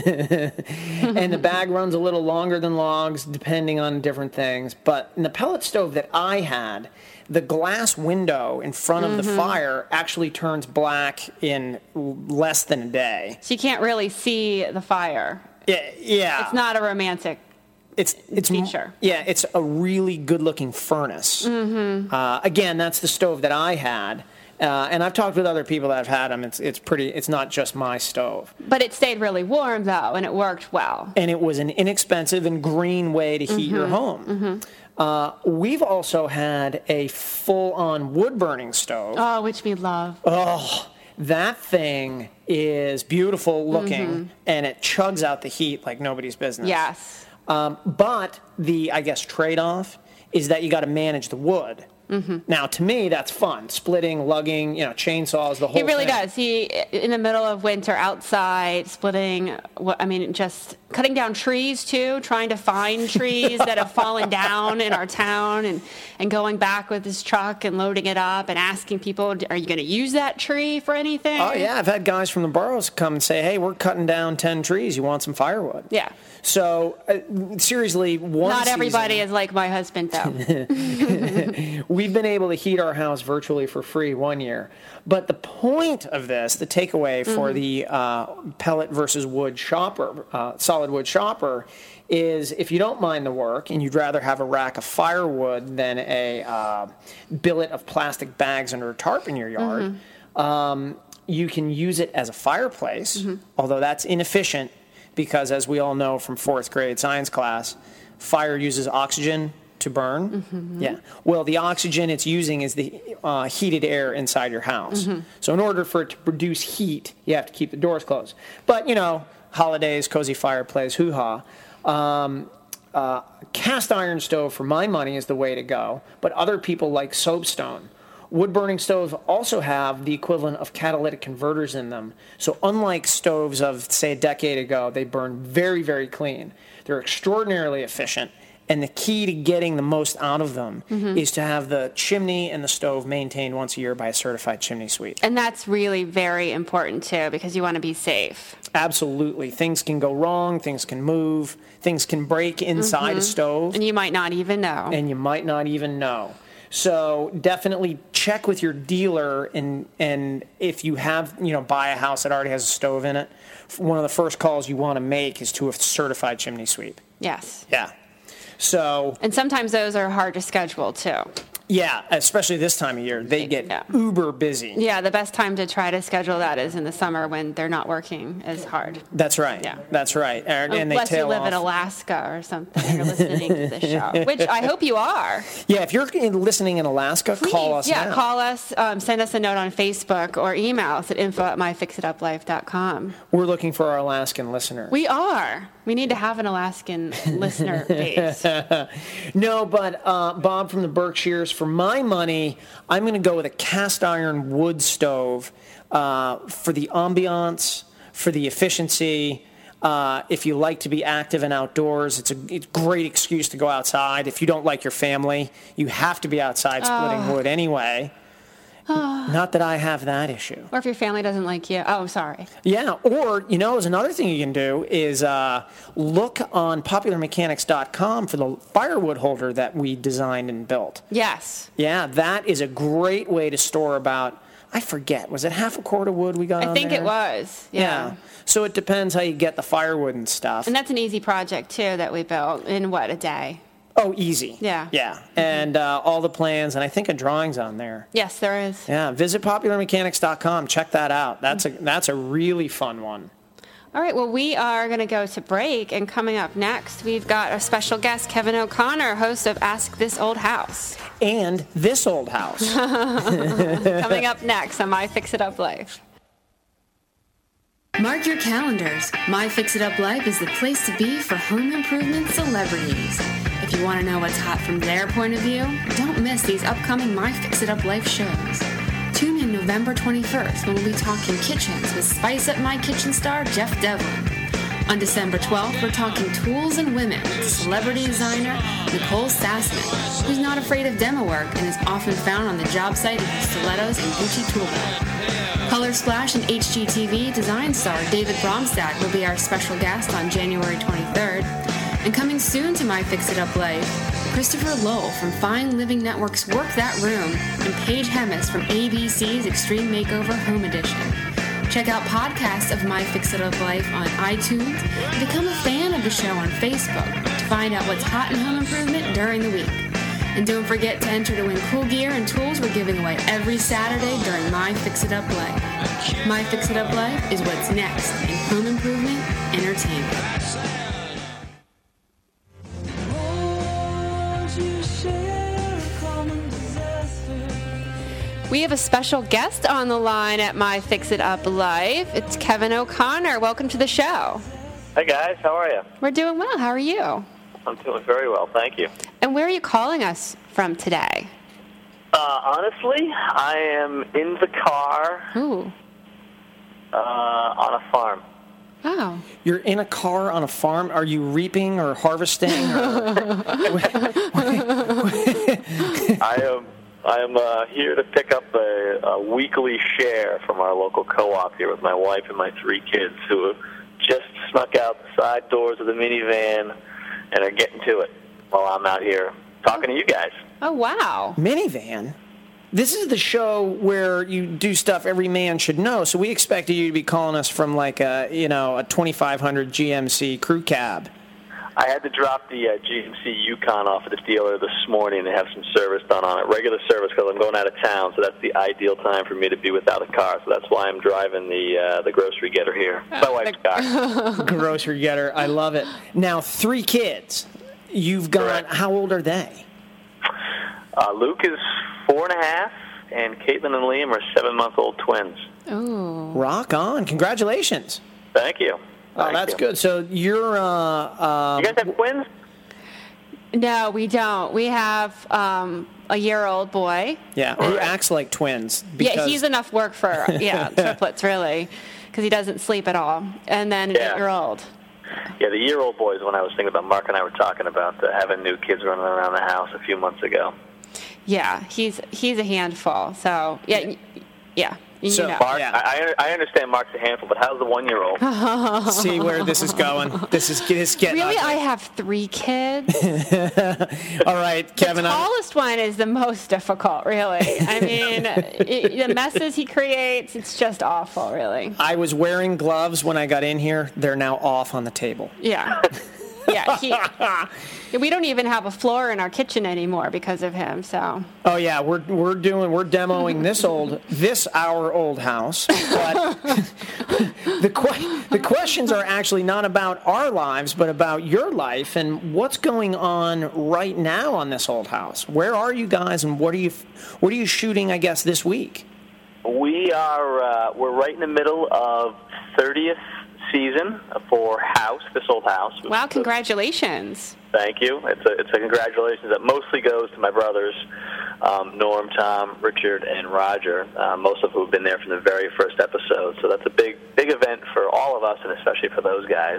and the bag runs a little longer than logs, depending on different things. But in the pellet stove that I had, the glass window in front of mm-hmm. the fire actually turns black in less than a day. So you can't really see the fire. Yeah, yeah. It's not a romantic. It's it's feature. Yeah, it's a really good-looking furnace. Mm-hmm. Uh, again, that's the stove that I had, uh, and I've talked with other people that have had them. It's it's pretty. It's not just my stove. But it stayed really warm though, and it worked well. And it was an inexpensive and green way to heat mm-hmm. your home. Mm-hmm. Uh, we've also had a full-on wood-burning stove. Oh, which we love. Oh. That thing is beautiful looking, mm-hmm. and it chugs out the heat like nobody's business. Yes. Um, but the, I guess, trade-off is that you got to manage the wood. Mm-hmm. Now, to me, that's fun. Splitting, lugging, you know, chainsaws, the whole thing. He really does. He, in the middle of winter, outside, splitting, I mean, just cutting down trees, too, trying to find trees that have fallen down in our town, and, and going back with his truck and loading it up and asking people, are you going to use that tree for anything? Oh, yeah. I've had guys from the boroughs come and say, hey, we're cutting down ten trees. You want some firewood? Yeah. So, uh, seriously, one Not everybody season, is like my husband, though. we've been able to heat our house virtually for free one year. But the point of this, the takeaway for mm-hmm. the uh, pellet versus wood shopper, uh, solid wood shopper, is if you don't mind the work and you'd rather have a rack of firewood than a uh, billet of plastic bags under a tarp in your yard, mm-hmm. um, you can use it as a fireplace, mm-hmm. although that's inefficient because, as we all know from fourth grade science class, fire uses oxygen to burn. Mm-hmm. Yeah. Well, the oxygen it's using is the uh, heated air inside your house. Mm-hmm. So in order for it to produce heat, you have to keep the doors closed. But, you know, holidays, cozy fireplace, hoo-ha. Um, uh, cast iron stove, for my money, is the way to go. But other people like soapstone. Wood-burning stoves also have the equivalent of catalytic converters in them. So unlike stoves of, say, a decade ago, they burn very, very clean. They're extraordinarily efficient. And the key to getting the most out of them mm-hmm. is to have the chimney and the stove maintained once a year by a certified chimney sweep. And that's really very important, too, because you want to be safe. Absolutely. Things can go wrong. Things can move. Things can break inside mm-hmm. a stove. And you might not even know. And you might not even know. So definitely check with your dealer, and and if you have, you know, buy a house that already has a stove in it, one of the first calls you want to make is to a certified chimney sweep. Yes. Yeah. So, and sometimes those are hard to schedule too. Yeah, especially this time of year. They get yeah. uber busy. Yeah, the best time to try to schedule that is in the summer when they're not working as hard. That's right. Yeah. That's right. And, and Unless they tail you live off. in Alaska or something and you're listening to the show, which I hope you are. Yeah, if you're listening in Alaska, Please, call us Yeah, now. call us, um, send us a note on Facebook or email us at info at my fix it up life dot com. We're looking for our Alaskan listeners. We are. We need to have an Alaskan listener base. No, but uh, Bob from the Berkshires, for my money, I'm going to go with a cast iron wood stove uh, for the ambiance, for the efficiency. Uh, if you like to be active and outdoors, it's a, it's a great excuse to go outside. If you don't like your family, you have to be outside splitting Oh. wood anyway. Not that I have that issue. Or if your family doesn't like you. Oh, sorry. Yeah, or, you know, is another thing you can do is uh, look on popular mechanics dot com for the firewood holder that we designed and built. Yes. Yeah, that is a great way to store about, I forget, was it half a quart of wood we got I on think there? it was. Yeah. Yeah. So it depends how you get the firewood and stuff. And that's an easy project, too, that we built in, what, a day? Oh, easy. Yeah. Yeah. And uh, all the plans, and I think a drawing's on there. Yes, there is. Yeah, visit popular mechanics dot com. Check that out. That's a that's a really fun one. All right, well, we are going to go to break, and coming up next, we've got a special guest, Kevin O'Connor, host of Ask This Old House. And This Old House. Coming up next on My Fix It Up Life. Mark your calendars. My Fix It Up Life is the place to be for home improvement celebrities. If you want to know what's hot from their point of view, don't miss these upcoming My Fix It Up Life shows. Tune in November twenty-first when we'll be talking kitchens with Spice Up My Kitchen star Jeff Devlin. On December twelfth, we're talking tools and women with celebrity designer Nicole Sassman, who's not afraid of demo work and is often found on the job site in her stilettos and Gucci tool belt. Color Splash and H G T V design star David Bromstad will be our special guest on January twenty-third. And coming soon to My Fix It Up Life, Christopher Lowell from Fine Living Network's Work That Room and Paige Hemis from A B C's Extreme Makeover Home Edition. Check out podcasts of My Fix It Up Life on iTunes and become a fan of the show on Facebook to find out what's hot in home improvement during the week. And don't forget to enter to win cool gear and tools we're giving away every Saturday during My Fix It Up Life. My Fix It Up Life is what's next in home improvement entertainment. We have a special guest on the line at My Fix It Up Life. It's Kevin O'Connor. Welcome to the show. Hey, guys. How are you? We're doing well. How are you? I'm doing very well, thank you. And where are you calling us from today? Uh, honestly, I am in the car Ooh. uh, on a farm. Oh. You're in a car on a farm? Are you reaping or harvesting? Or... I am I am uh, here to pick up a, a weekly share from our local co-op here with my wife and my three kids who have just snuck out the side doors of the minivan and are getting to it while I'm out here talking to you guys. Oh, wow. Minivan? This is the show where you do stuff every man should know, so we expected you to be calling us from like a, you know, a twenty-five hundred G M C crew cab. I had to drop the uh, G M C Yukon off at the dealer this morning to have some service done on it, regular service, because I'm going out of town, so that's the ideal time for me to be without a car, so that's why I'm driving the uh, the grocery getter here. My wife's car. Grocery getter, I love it. Now, three kids. You've got, Correct. How old are they? Uh, Luke is four and a half, and Caitlin and Liam are seven-month-old twins. Ooh. Rock on. Congratulations. Thank you. Oh, Thank that's you. good. So you're, uh, uh, You guys have twins? No, we don't. We have um, a year-old boy. yeah, who acts like twins. Yeah, because- he's enough work for, yeah, triplets, really, because he doesn't sleep at all. And then an Yeah. eight-year-old. Yeah, the year-old boys, when I was thinking about, Mark and I were talking about uh, having new kids running around the house a few months ago. Yeah, he's he's a handful. So, yeah, y- yeah. You So- know. Mark, Yeah. I, I understand Mark's a handful, but how's the one-year-old? See where this is going. This is this getting Really, ugly. I have three kids. All right, Kevin. the I'm- tallest one is the most difficult, really. I mean, it, the messes he creates, it's just awful, really. I was wearing gloves when I got in here. They're now off on the table. Yeah. Yeah, he, we don't even have a floor in our kitchen anymore because of him, so. Oh yeah, we're we're doing we're demoing this old this our old house. But the que- the questions are actually not about our lives, but about your life and what's going on right now on this old house. Where are you guys, and what are you what are you shooting? I guess this week. We are uh, we're right in the middle of thirtieth season for House, this old house. Wow, congratulations. Thank you. It's a, it's a congratulations that mostly goes to my brothers, um, Norm, Tom, Richard, and Roger, uh, most of who have been there from the very first episode. So that's a big, big event for all of us, and especially for those guys.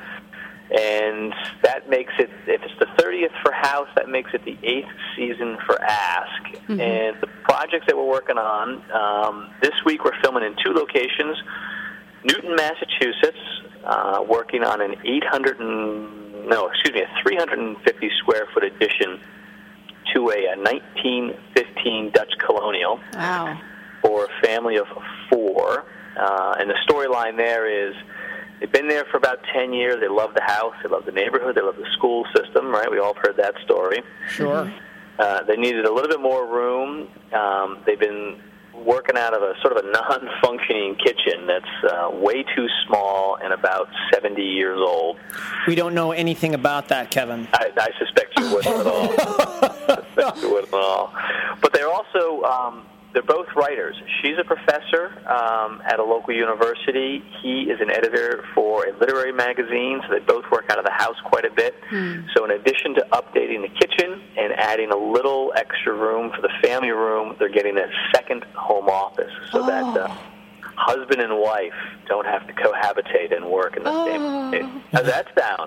And that makes it, if it's the thirtieth for House, that makes it the eighth season for Ask. Mm-hmm. And the projects that we're working on, um, this week we're filming in two locations. Newton, Massachusetts, uh, working on an eight hundred and, no, excuse me, a three hundred fifty square foot addition to a, a nineteen fifteen Dutch Colonial. Wow. For a family of four. Uh, and the storyline there is they've been there for about ten years. They love the house. They love the neighborhood. They love the school system, right? We all have heard that story. Sure. Uh, they needed a little bit more room. Um, they've been working out of a sort of a non-functioning kitchen that's uh, way too small and about seventy years old. We don't know anything about that, Kevin. I, I suspect you wouldn't at all. I suspect you wouldn't at all. But they're also, um, they're both writers. She's a professor um, at a local university. He is an editor for a literary magazine, so they both work out of the house quite a bit. Hmm. So in addition to updating the kitchen and adding a little extra room for the family room, they're getting a second home office so oh. that uh, husband and wife don't have to cohabitate and work in the oh. same place. How's that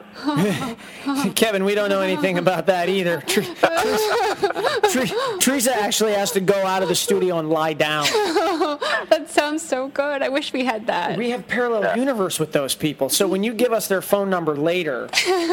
sound? Kevin, we don't know anything about that either. Teresa actually has to go out of the studio and lie down. That sounds so good. I wish we had that. We have parallel yeah. universe with those people. So when you give us their phone number later...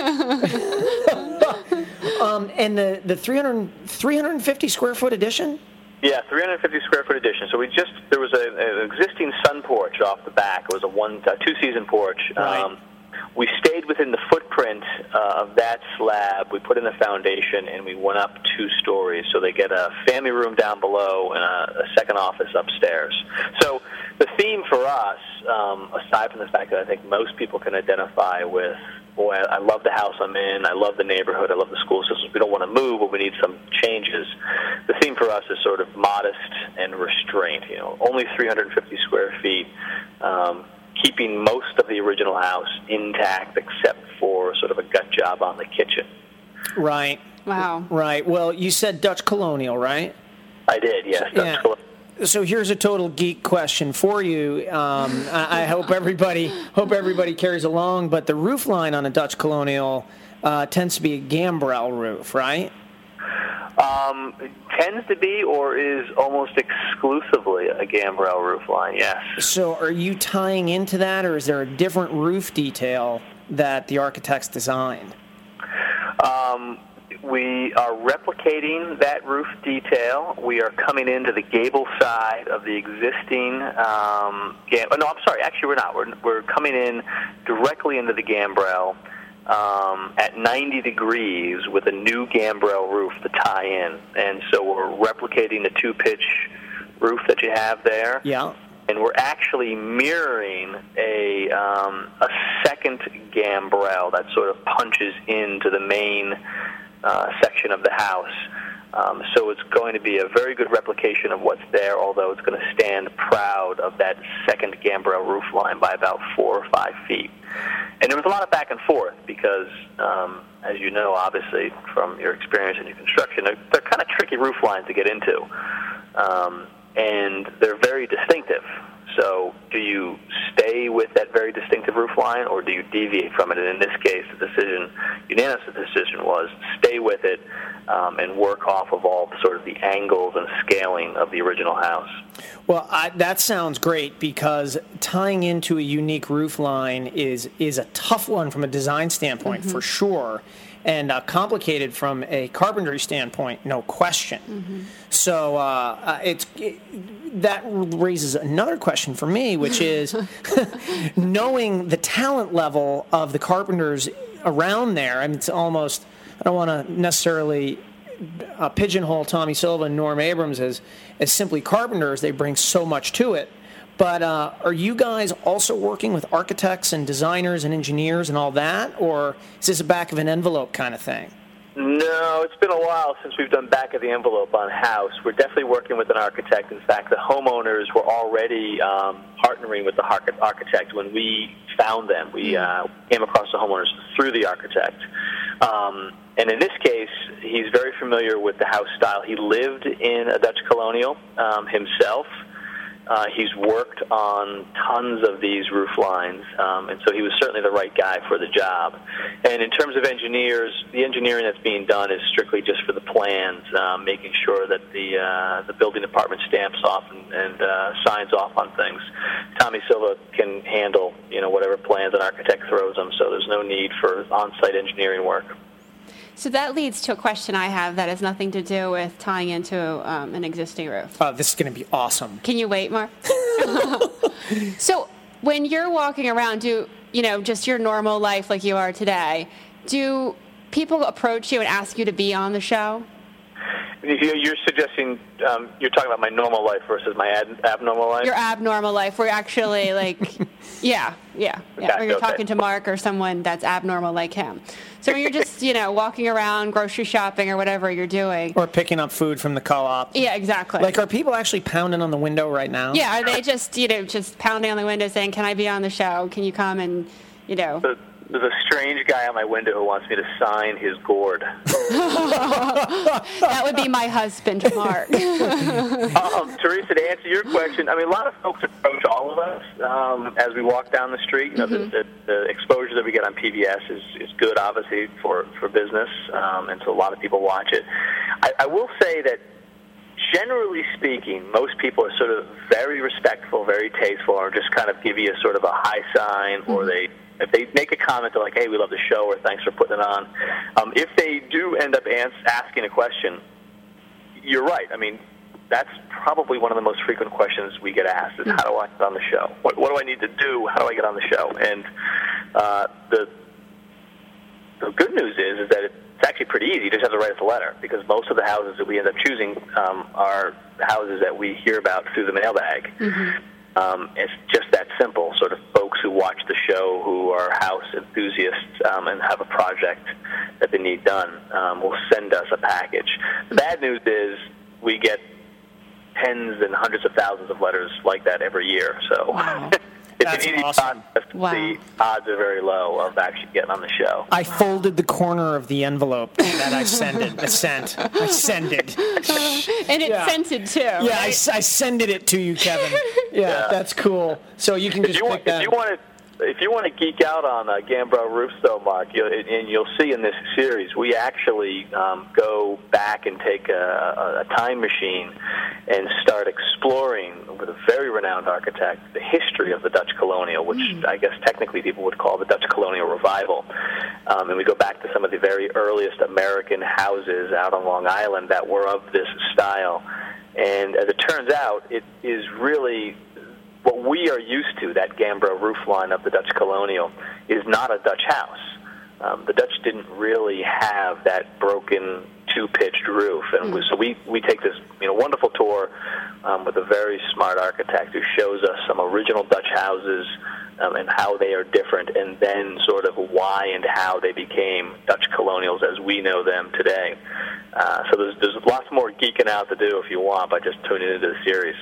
um, and the, the three hundred, three hundred fifty square foot addition? Yeah, three hundred fifty square foot addition. So we just, there was a, an existing sun porch off the back. It was a one, a two-season porch. Right. Um, we stayed within the footprint uh, of that slab. We put in the foundation, and we went up two stories. So they get a family room down below and a, a second office upstairs. So the theme for us, um, aside from the fact that I think most people can identify with, boy, I love the house I'm in, I love the neighborhood, I love the school systems. We don't want to move, but we need some changes. The theme for us is sort of modest and restraint. You know, only three hundred fifty square feet, um, keeping most of the original house intact except for sort of a gut job on the kitchen. Right. Wow. Right. Well, you said Dutch Colonial, right? I did, yes. Dutch yeah. Colonial. So here's a total geek question for you. Um, I, I hope everybody hope everybody carries along. But the roof line on a Dutch Colonial uh, tends to be a gambrel roof, right? Um, tends to be, or is almost exclusively a gambrel roof line. Yes. So are you tying into that, or is there a different roof detail that the architects designed? Um, we are replicating that roof detail. We are coming into the gable side of the existing um, gam- oh, no, I'm sorry. Actually, we're not. We're, we're coming in directly into the gambrel um, at ninety degrees with a new gambrel roof to tie in. And so we're replicating the two-pitch roof that you have there. Yeah. And we're actually mirroring a um, a second gambrel that sort of punches into the main uh, section of the house. Um, so it's going to be a very good replication of what's there, although it's going to stand proud of that second gambrel roof line by about four or five feet. And there was a lot of back and forth because, um, as you know, obviously, from your experience in your construction, they're, they're kind of tricky roof lines to get into. Um, and they're very distinctive. So do you stay with that very distinctive roof line, or do you deviate from it? And in this case, the decision, unanimous decision was stay with it um, and work off of all sort of the angles and scaling of the original house. Well, I, that sounds great because tying into a unique roof line is is a tough one from a design standpoint, mm-hmm. for sure. And uh, complicated from a carpentry standpoint, no question. Mm-hmm. So uh, it's it, that raises another question for me, which is knowing the talent level of the carpenters around there. I mean, it's almost, I don't want to necessarily uh, pigeonhole Tommy Silva and Norm Abrams as, as simply carpenters. They bring so much to it. But uh, are you guys also working with architects and designers and engineers and all that, or is this a back of an envelope kind of thing? No, it's been a while since we've done back of the envelope on house. We're definitely working with an architect. In fact, the homeowners were already um, partnering with the architect when we found them. We uh, came across the homeowners through the architect. Um, and in this case, he's very familiar with the house style. He lived in a Dutch colonial um, himself. Uh, he's worked on tons of these roof lines, um, and so he was certainly the right guy for the job. And in terms of engineers, the engineering that's being done is strictly just for the plans, um, making sure that the uh, the building department stamps off and, and uh, signs off on things. Tommy Silva can handle, you know, whatever plans an architect throws him, so there's no need for on-site engineering work. So that leads to a question I have that has nothing to do with tying into um, an existing roof. Oh, this is going to be awesome. Can you wait, Mark? So when you're walking around, do you know, just your normal life like you are today, do people approach you and ask you to be on the show? You're suggesting um, you're talking about my normal life versus my ad- abnormal life? Your abnormal life. We're actually like, yeah, yeah. yeah. Gotcha, when you're okay. talking to Mark or someone that's abnormal like him. So when you're just, you know, walking around, grocery shopping or whatever you're doing. Or picking up food from the co-op. Yeah, exactly. Like, are people actually pounding on the window right now? Yeah, are they just, you know, just pounding on the window saying, can I be on the show? Can you come and, you know. But there's a strange guy on my window who wants me to sign his gourd. That would be my husband, Mark. um, Teresa, to answer your question, I mean, a lot of folks approach all of us um, as we walk down the street. You know, mm-hmm. the, the, the exposure that we get on P B S is, is good, obviously, for, for business, um, and so a lot of people watch it. I, I will say that, generally speaking, most people are sort of very respectful, very tasteful, or just kind of give you a sort of a high sign, mm-hmm. or they if they make a comment, they're like, hey, we love the show, or thanks for putting it on. Um, if they do end up ans- asking a question, you're right. I mean, that's probably one of the most frequent questions we get asked is, how do I get on the show? What, what do I need to do? How do I get on the show? And uh, the the good news is, is that it's actually pretty easy. You just have to write us a letter, because most of the houses that we end up choosing um, are houses that we hear about through the mailbag. Mm-hmm. Um, it's just that simple, sort of folks who watch the show who are house enthusiasts um, and have a project that they need done um, will send us a package. The bad news is we get tens and hundreds of thousands of letters like that every year. So wow. It's That's an easy awesome. process. Wow. The odds are very low of actually getting on the show. I folded the corner of the envelope that I sended. I sent. I sended. And it Yeah. scented too. Yeah, right? I, I sended it to you, Kevin. Yeah, Yeah. that's cool. So you can If just you, want, pick that. if you want to, if you want to geek out on uh, Gambrel roofs, though, Mark, you'll, and you'll see in this series, we actually um, go back and take a, a time machine and start exploring with a very renowned architect, the history of the Dutch Colonial, which mm. I guess technically people would call the Dutch Colonial Revival. Um, and we go back to some of the very earliest American houses out on Long Island that were of this style. And as it turns out, it is really what we are used to, that gambrel roofline of the Dutch Colonial, is not a Dutch house. Um, the Dutch didn't really have that broken two-pitched roof, and mm. so we, we take this you know wonderful tour um, with a very smart architect who shows us some original Dutch houses um, and how they are different, and then sort of why and how they became Dutch colonials as we know them today. Uh, so there's there's lots more geeking out to do if you want by just tuning into the series.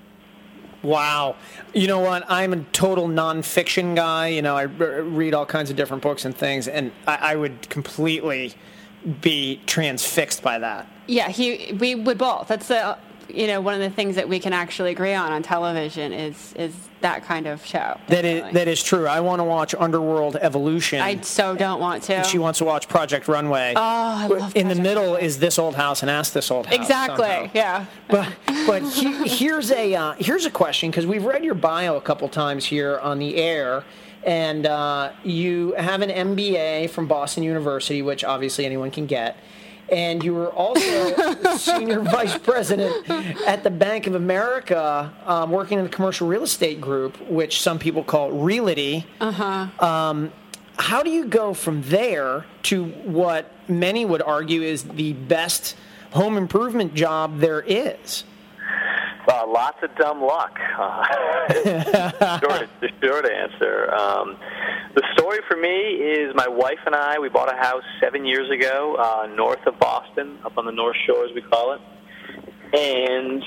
Wow. You know what? I'm a total nonfiction guy. You know, I read all kinds of different books and things, and I, I would completely be transfixed by that. Yeah, he. We would both. That's the you know one of the things that we can actually agree on on television is is that kind of show. That is that is true. I want to watch Underworld Evolution. I so don't want to. She wants to watch Project Runway. Oh, I love In Project the middle Runway. is This Old House and Ask This Old House. Exactly. Somehow. Yeah. But but he, here's a uh, here's a question, because we've read your bio a couple times here on the air. And uh, you have an M B A from Boston University, which obviously anyone can get. And you were also senior vice president at the Bank of America, um, working in the commercial real estate group, which some people call Realty. Uh-huh. Um, how do you go from there to what many would argue is the best home improvement job there is? Uh, lots of dumb luck. Uh, short, the short answer. Um, the story for me is my wife and I, we bought a house seven years ago uh, north of Boston, up on the North Shore, as we call it. And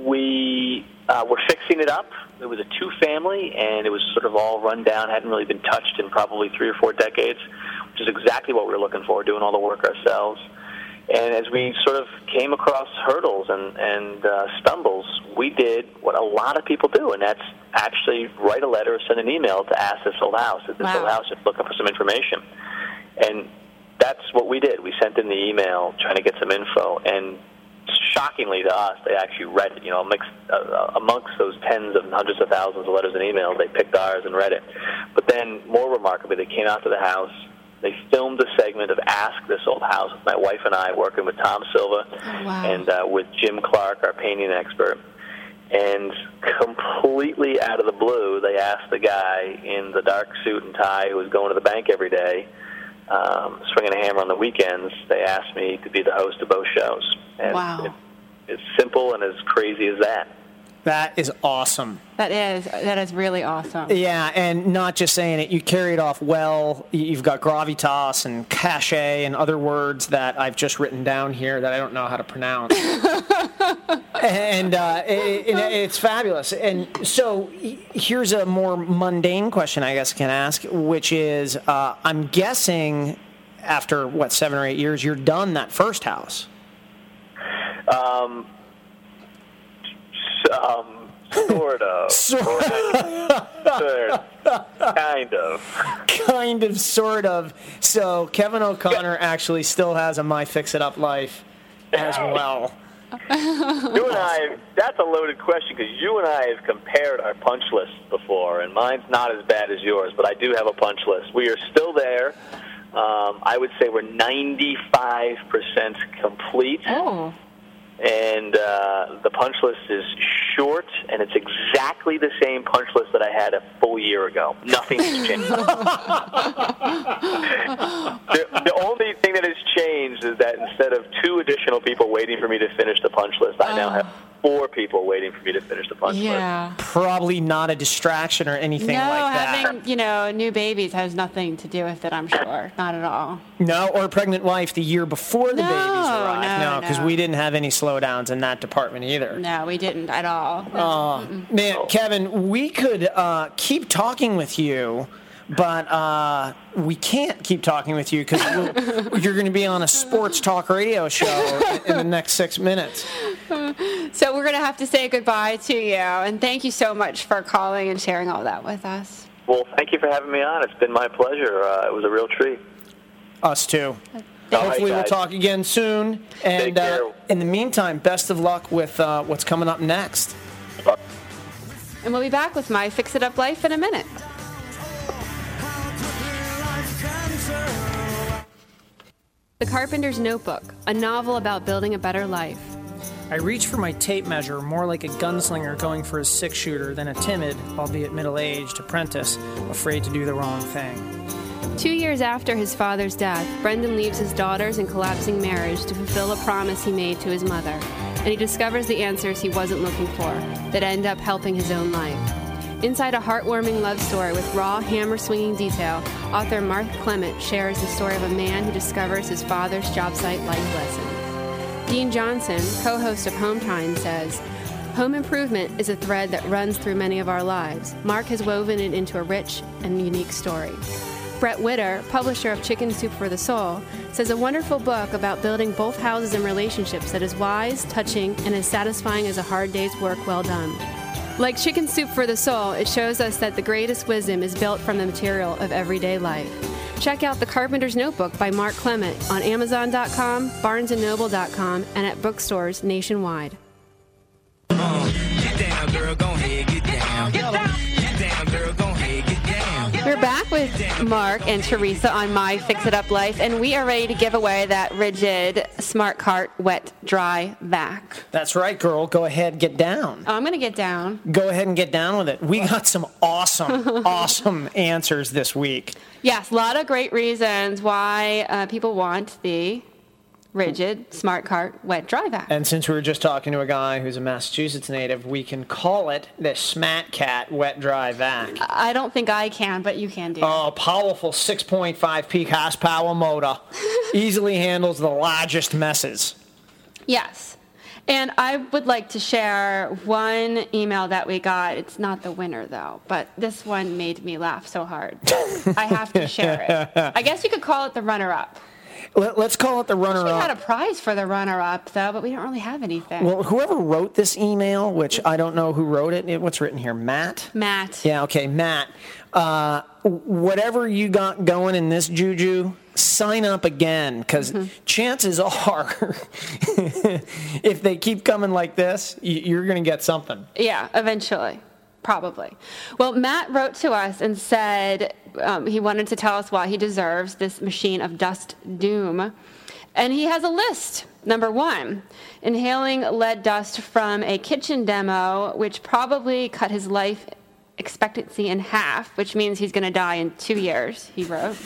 we uh, were fixing it up. It was a two-family, and it was sort of all run down, hadn't really been touched in probably three or four decades, which is exactly what we were looking for, doing all the work ourselves. And as we sort of came across hurdles and, and uh, stumbles, we did what a lot of people do, and that's actually write a letter or send an email to Ask This Old House. At This Wow. Old House, just looking for some information. And that's what we did. We sent in the email trying to get some info, and shockingly to us, they actually read it. You know, amongst, uh, amongst those tens of hundreds of thousands of letters and emails, they picked ours and read it. But then, more remarkably, they came out to the house. They filmed a segment of Ask This Old House with my wife and I, working with Tom Silva Oh, wow. and uh, with Jim Clark, our painting expert. And completely out of the blue, they asked the guy in the dark suit and tie who was going to the bank every day, um, swinging a hammer on the weekends, they asked me to be the host of both shows. And Wow. it, it's simple and as crazy as that. That is awesome. That is that is really awesome. Yeah, and not just saying it, you carry it off well. You've got gravitas and cachet and other words that I've just written down here that I don't know how to pronounce. and uh, it, it, it's fabulous. And so here's a more mundane question I guess I can ask, which is, uh, I'm guessing after, what, seven or eight years, you're done that first house. Um... Um, sort of. Sort of. Kind of. Kind of, sort of. So Kevin O'Connor actually still has a My Fix-It-Up life as well. You and I, that's a loaded question, because you and I have compared our punch lists before, and mine's not as bad as yours, but I do have a punch list. We are still there. Um, I would say we're ninety-five percent complete. Oh. And uh, the punch list is short, and it's exactly the same punch list that I had a full year ago. Nothing's changed. the, the only thing that has changed is that instead of two additional people waiting for me to finish the punch list, I now have four people waiting for me to finish the punch Yeah. list. Probably not a distraction or anything No, like that. having, you know, new babies has nothing to do with it, I'm sure. Not at all. No, or a pregnant wife the year before the No, babies arrived. no, No, because no. we didn't have any slowdowns in that department either. No, we didn't at all. Oh, man, Kevin, we could uh, keep talking with you, but uh, we can't keep talking with you because you're going to be on a sports talk radio show in, in the next six minutes. So we're going to have to say goodbye to you, and thank you so much for calling and sharing all that with us. Well, thank you for having me on. It's been my pleasure. Uh, it was a real treat. Us too. All Hopefully right, we'll guys. talk again soon. And Take care. uh, in the meantime, best of luck with uh, what's coming up next. And we'll be back with my Fix It Up Life in a minute. The Carpenter's Notebook, a novel about building a better life. I reach for my tape measure more like a gunslinger going for his six-shooter than a timid, albeit middle-aged, apprentice afraid to do the wrong thing. Two years after his father's death, Brendan leaves his daughters and collapsing marriage to fulfill a promise he made to his mother, and he discovers the answers he wasn't looking for that end up helping his own life. Inside a heartwarming love story with raw, hammer-swinging detail, author Mark Clement shares the story of a man who discovers his father's job site life lesson. Dean Johnson, co-host of Home Time, says, "Home improvement is a thread that runs through many of our lives. Mark has woven it into a rich and unique story." Brett Witter, publisher of Chicken Soup for the Soul, says a wonderful book about building both houses and relationships that is wise, touching, and as satisfying as a hard day's work well done. Like Chicken Soup for the Soul, it shows us that the greatest wisdom is built from the material of everyday life. Check out The Carpenter's Notebook by Mark Clement on Amazon dot com, Barnes and Noble dot com, and at bookstores nationwide. Uh, get down, girl, go ahead, get down. Get down. Get down, girl, go ahead, get down. We're back with Mark and Teresa on My Fix It Up Life, and we are ready to give away that Rigid Smart Cart Wet Dry Vac. That's right, girl. Go ahead, get down. Oh, I'm going to get down. Go ahead and get down with it. We got some awesome, awesome answers this week. Yes, a lot of great reasons why uh, people want the Rigid Smart Cart Wet Dry Vac. And since we were just talking to a guy who's a Massachusetts native, we can call it the SmatCat Wet Dry Vac. I don't think I can, but you can do. Oh, powerful six point five peak horsepower motor. Easily handles the largest messes. Yes. And I would like to share one email that we got. It's not the winner, though, but this one made me laugh so hard. I have to share it. I guess you could call it the runner-up. Let, let's call it the runner-up. We had a prize for the runner-up, though, but we don't really have anything. Well, whoever wrote this email, which I don't know who wrote it, what's written here, Matt? Matt. Yeah, okay, Matt. Uh, whatever you got going in this juju, sign up again, because mm-hmm. chances are, if they keep coming like this, you're going to get something. Yeah, eventually. Probably. Well, Matt wrote to us and said um, he wanted to tell us why he deserves this machine of dust doom. And he has a list. Number one, inhaling lead dust from a kitchen demo, which probably cut his life expectancy in half, which means he's going to die in two years, he wrote.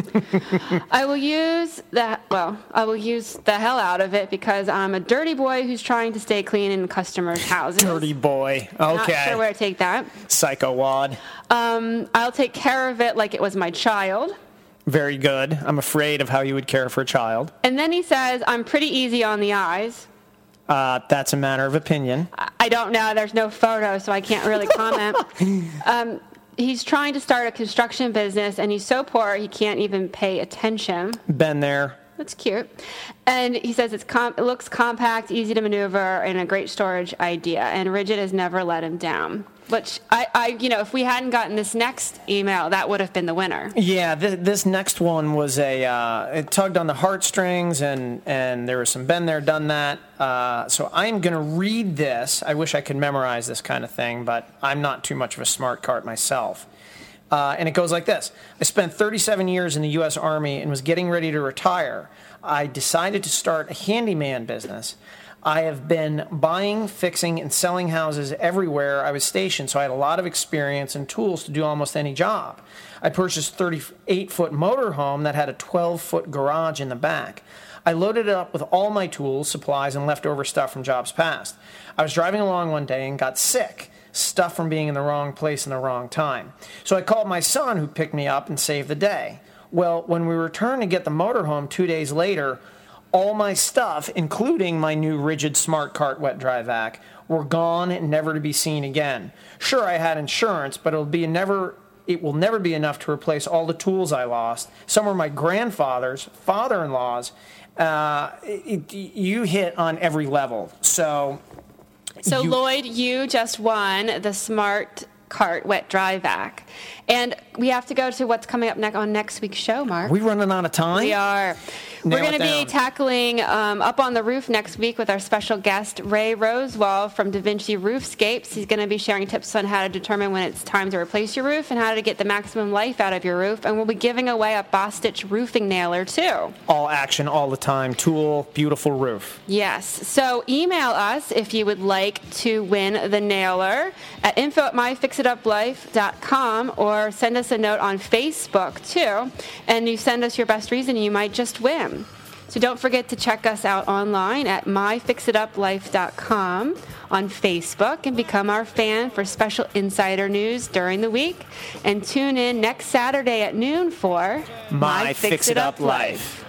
I will use that, well, I will use the hell out of it because I'm a dirty boy who's trying to stay clean in customers' houses. Dirty boy. Okay. Not sure where to take that. Psycho wad. Um, I'll take care of it like it was my child. Very good. I'm afraid of how you would care for a child. And then he says, I'm pretty easy on the eyes. Uh, that's a matter of opinion. I don't know. There's no photo, so I can't really comment. um, he's trying to start a construction business, and he's so poor he can't even pay attention. Been there. That's cute. And he says it's com- it looks compact, easy to maneuver, and a great storage idea. And Rigid has never let him down. Which, I, I, you know, if we hadn't gotten this next email, that would have been the winner. Yeah, this, this next one was a, uh, it tugged on the heartstrings, and, and there was some been there, done that. Uh, so I'm going to read this. I wish I could memorize this kind of thing, but I'm not too much of a smart cart myself. Uh, and it goes like this. I spent thirty-seven years in the U S Army and was getting ready to retire. I decided to start a handyman business. I have been buying, fixing, and selling houses everywhere I was stationed, so I had a lot of experience and tools to do almost any job. I purchased a thirty-eight foot motorhome that had a twelve foot garage in the back. I loaded it up with all my tools, supplies, and leftover stuff from jobs past. I was driving along one day and got sick, stuff from being in the wrong place in the wrong time. So I called my son, who picked me up and saved the day. Well, when we returned to get the motorhome two days later, all my stuff, including my new Rigid Smart Cart Wet Dry Vac, were gone and never to be seen again. Sure, I had insurance, but it'll be never, it will never be enough to replace all the tools I lost. Some were my grandfather's, father-in-law's. Uh, it, you hit on every level. So, so you, Lloyd, you just won the Smart Cart Wet Dry Vac. And we have to go to what's coming up ne- on next week's show, Mark. We running out of time? We are. Nail We're going to it be down. tackling um, Up on the Roof next week with our special guest, Ray Rosewall from Da Vinci Roofscapes. He's going to be sharing tips on how to determine when it's time to replace your roof and how to get the maximum life out of your roof. And we'll be giving away a Bostitch roofing nailer, too. All action, all the time. Tool, beautiful roof. Yes. So email us if you would like to win the nailer at info at my fix it up life dot com, or send us a note on Facebook, too. And you send us your best reason, you might just win. So don't forget to check us out online at my fix it up life dot com on Facebook and become our fan for special insider news during the week. And tune in next Saturday at noon for My Fix It Up Life.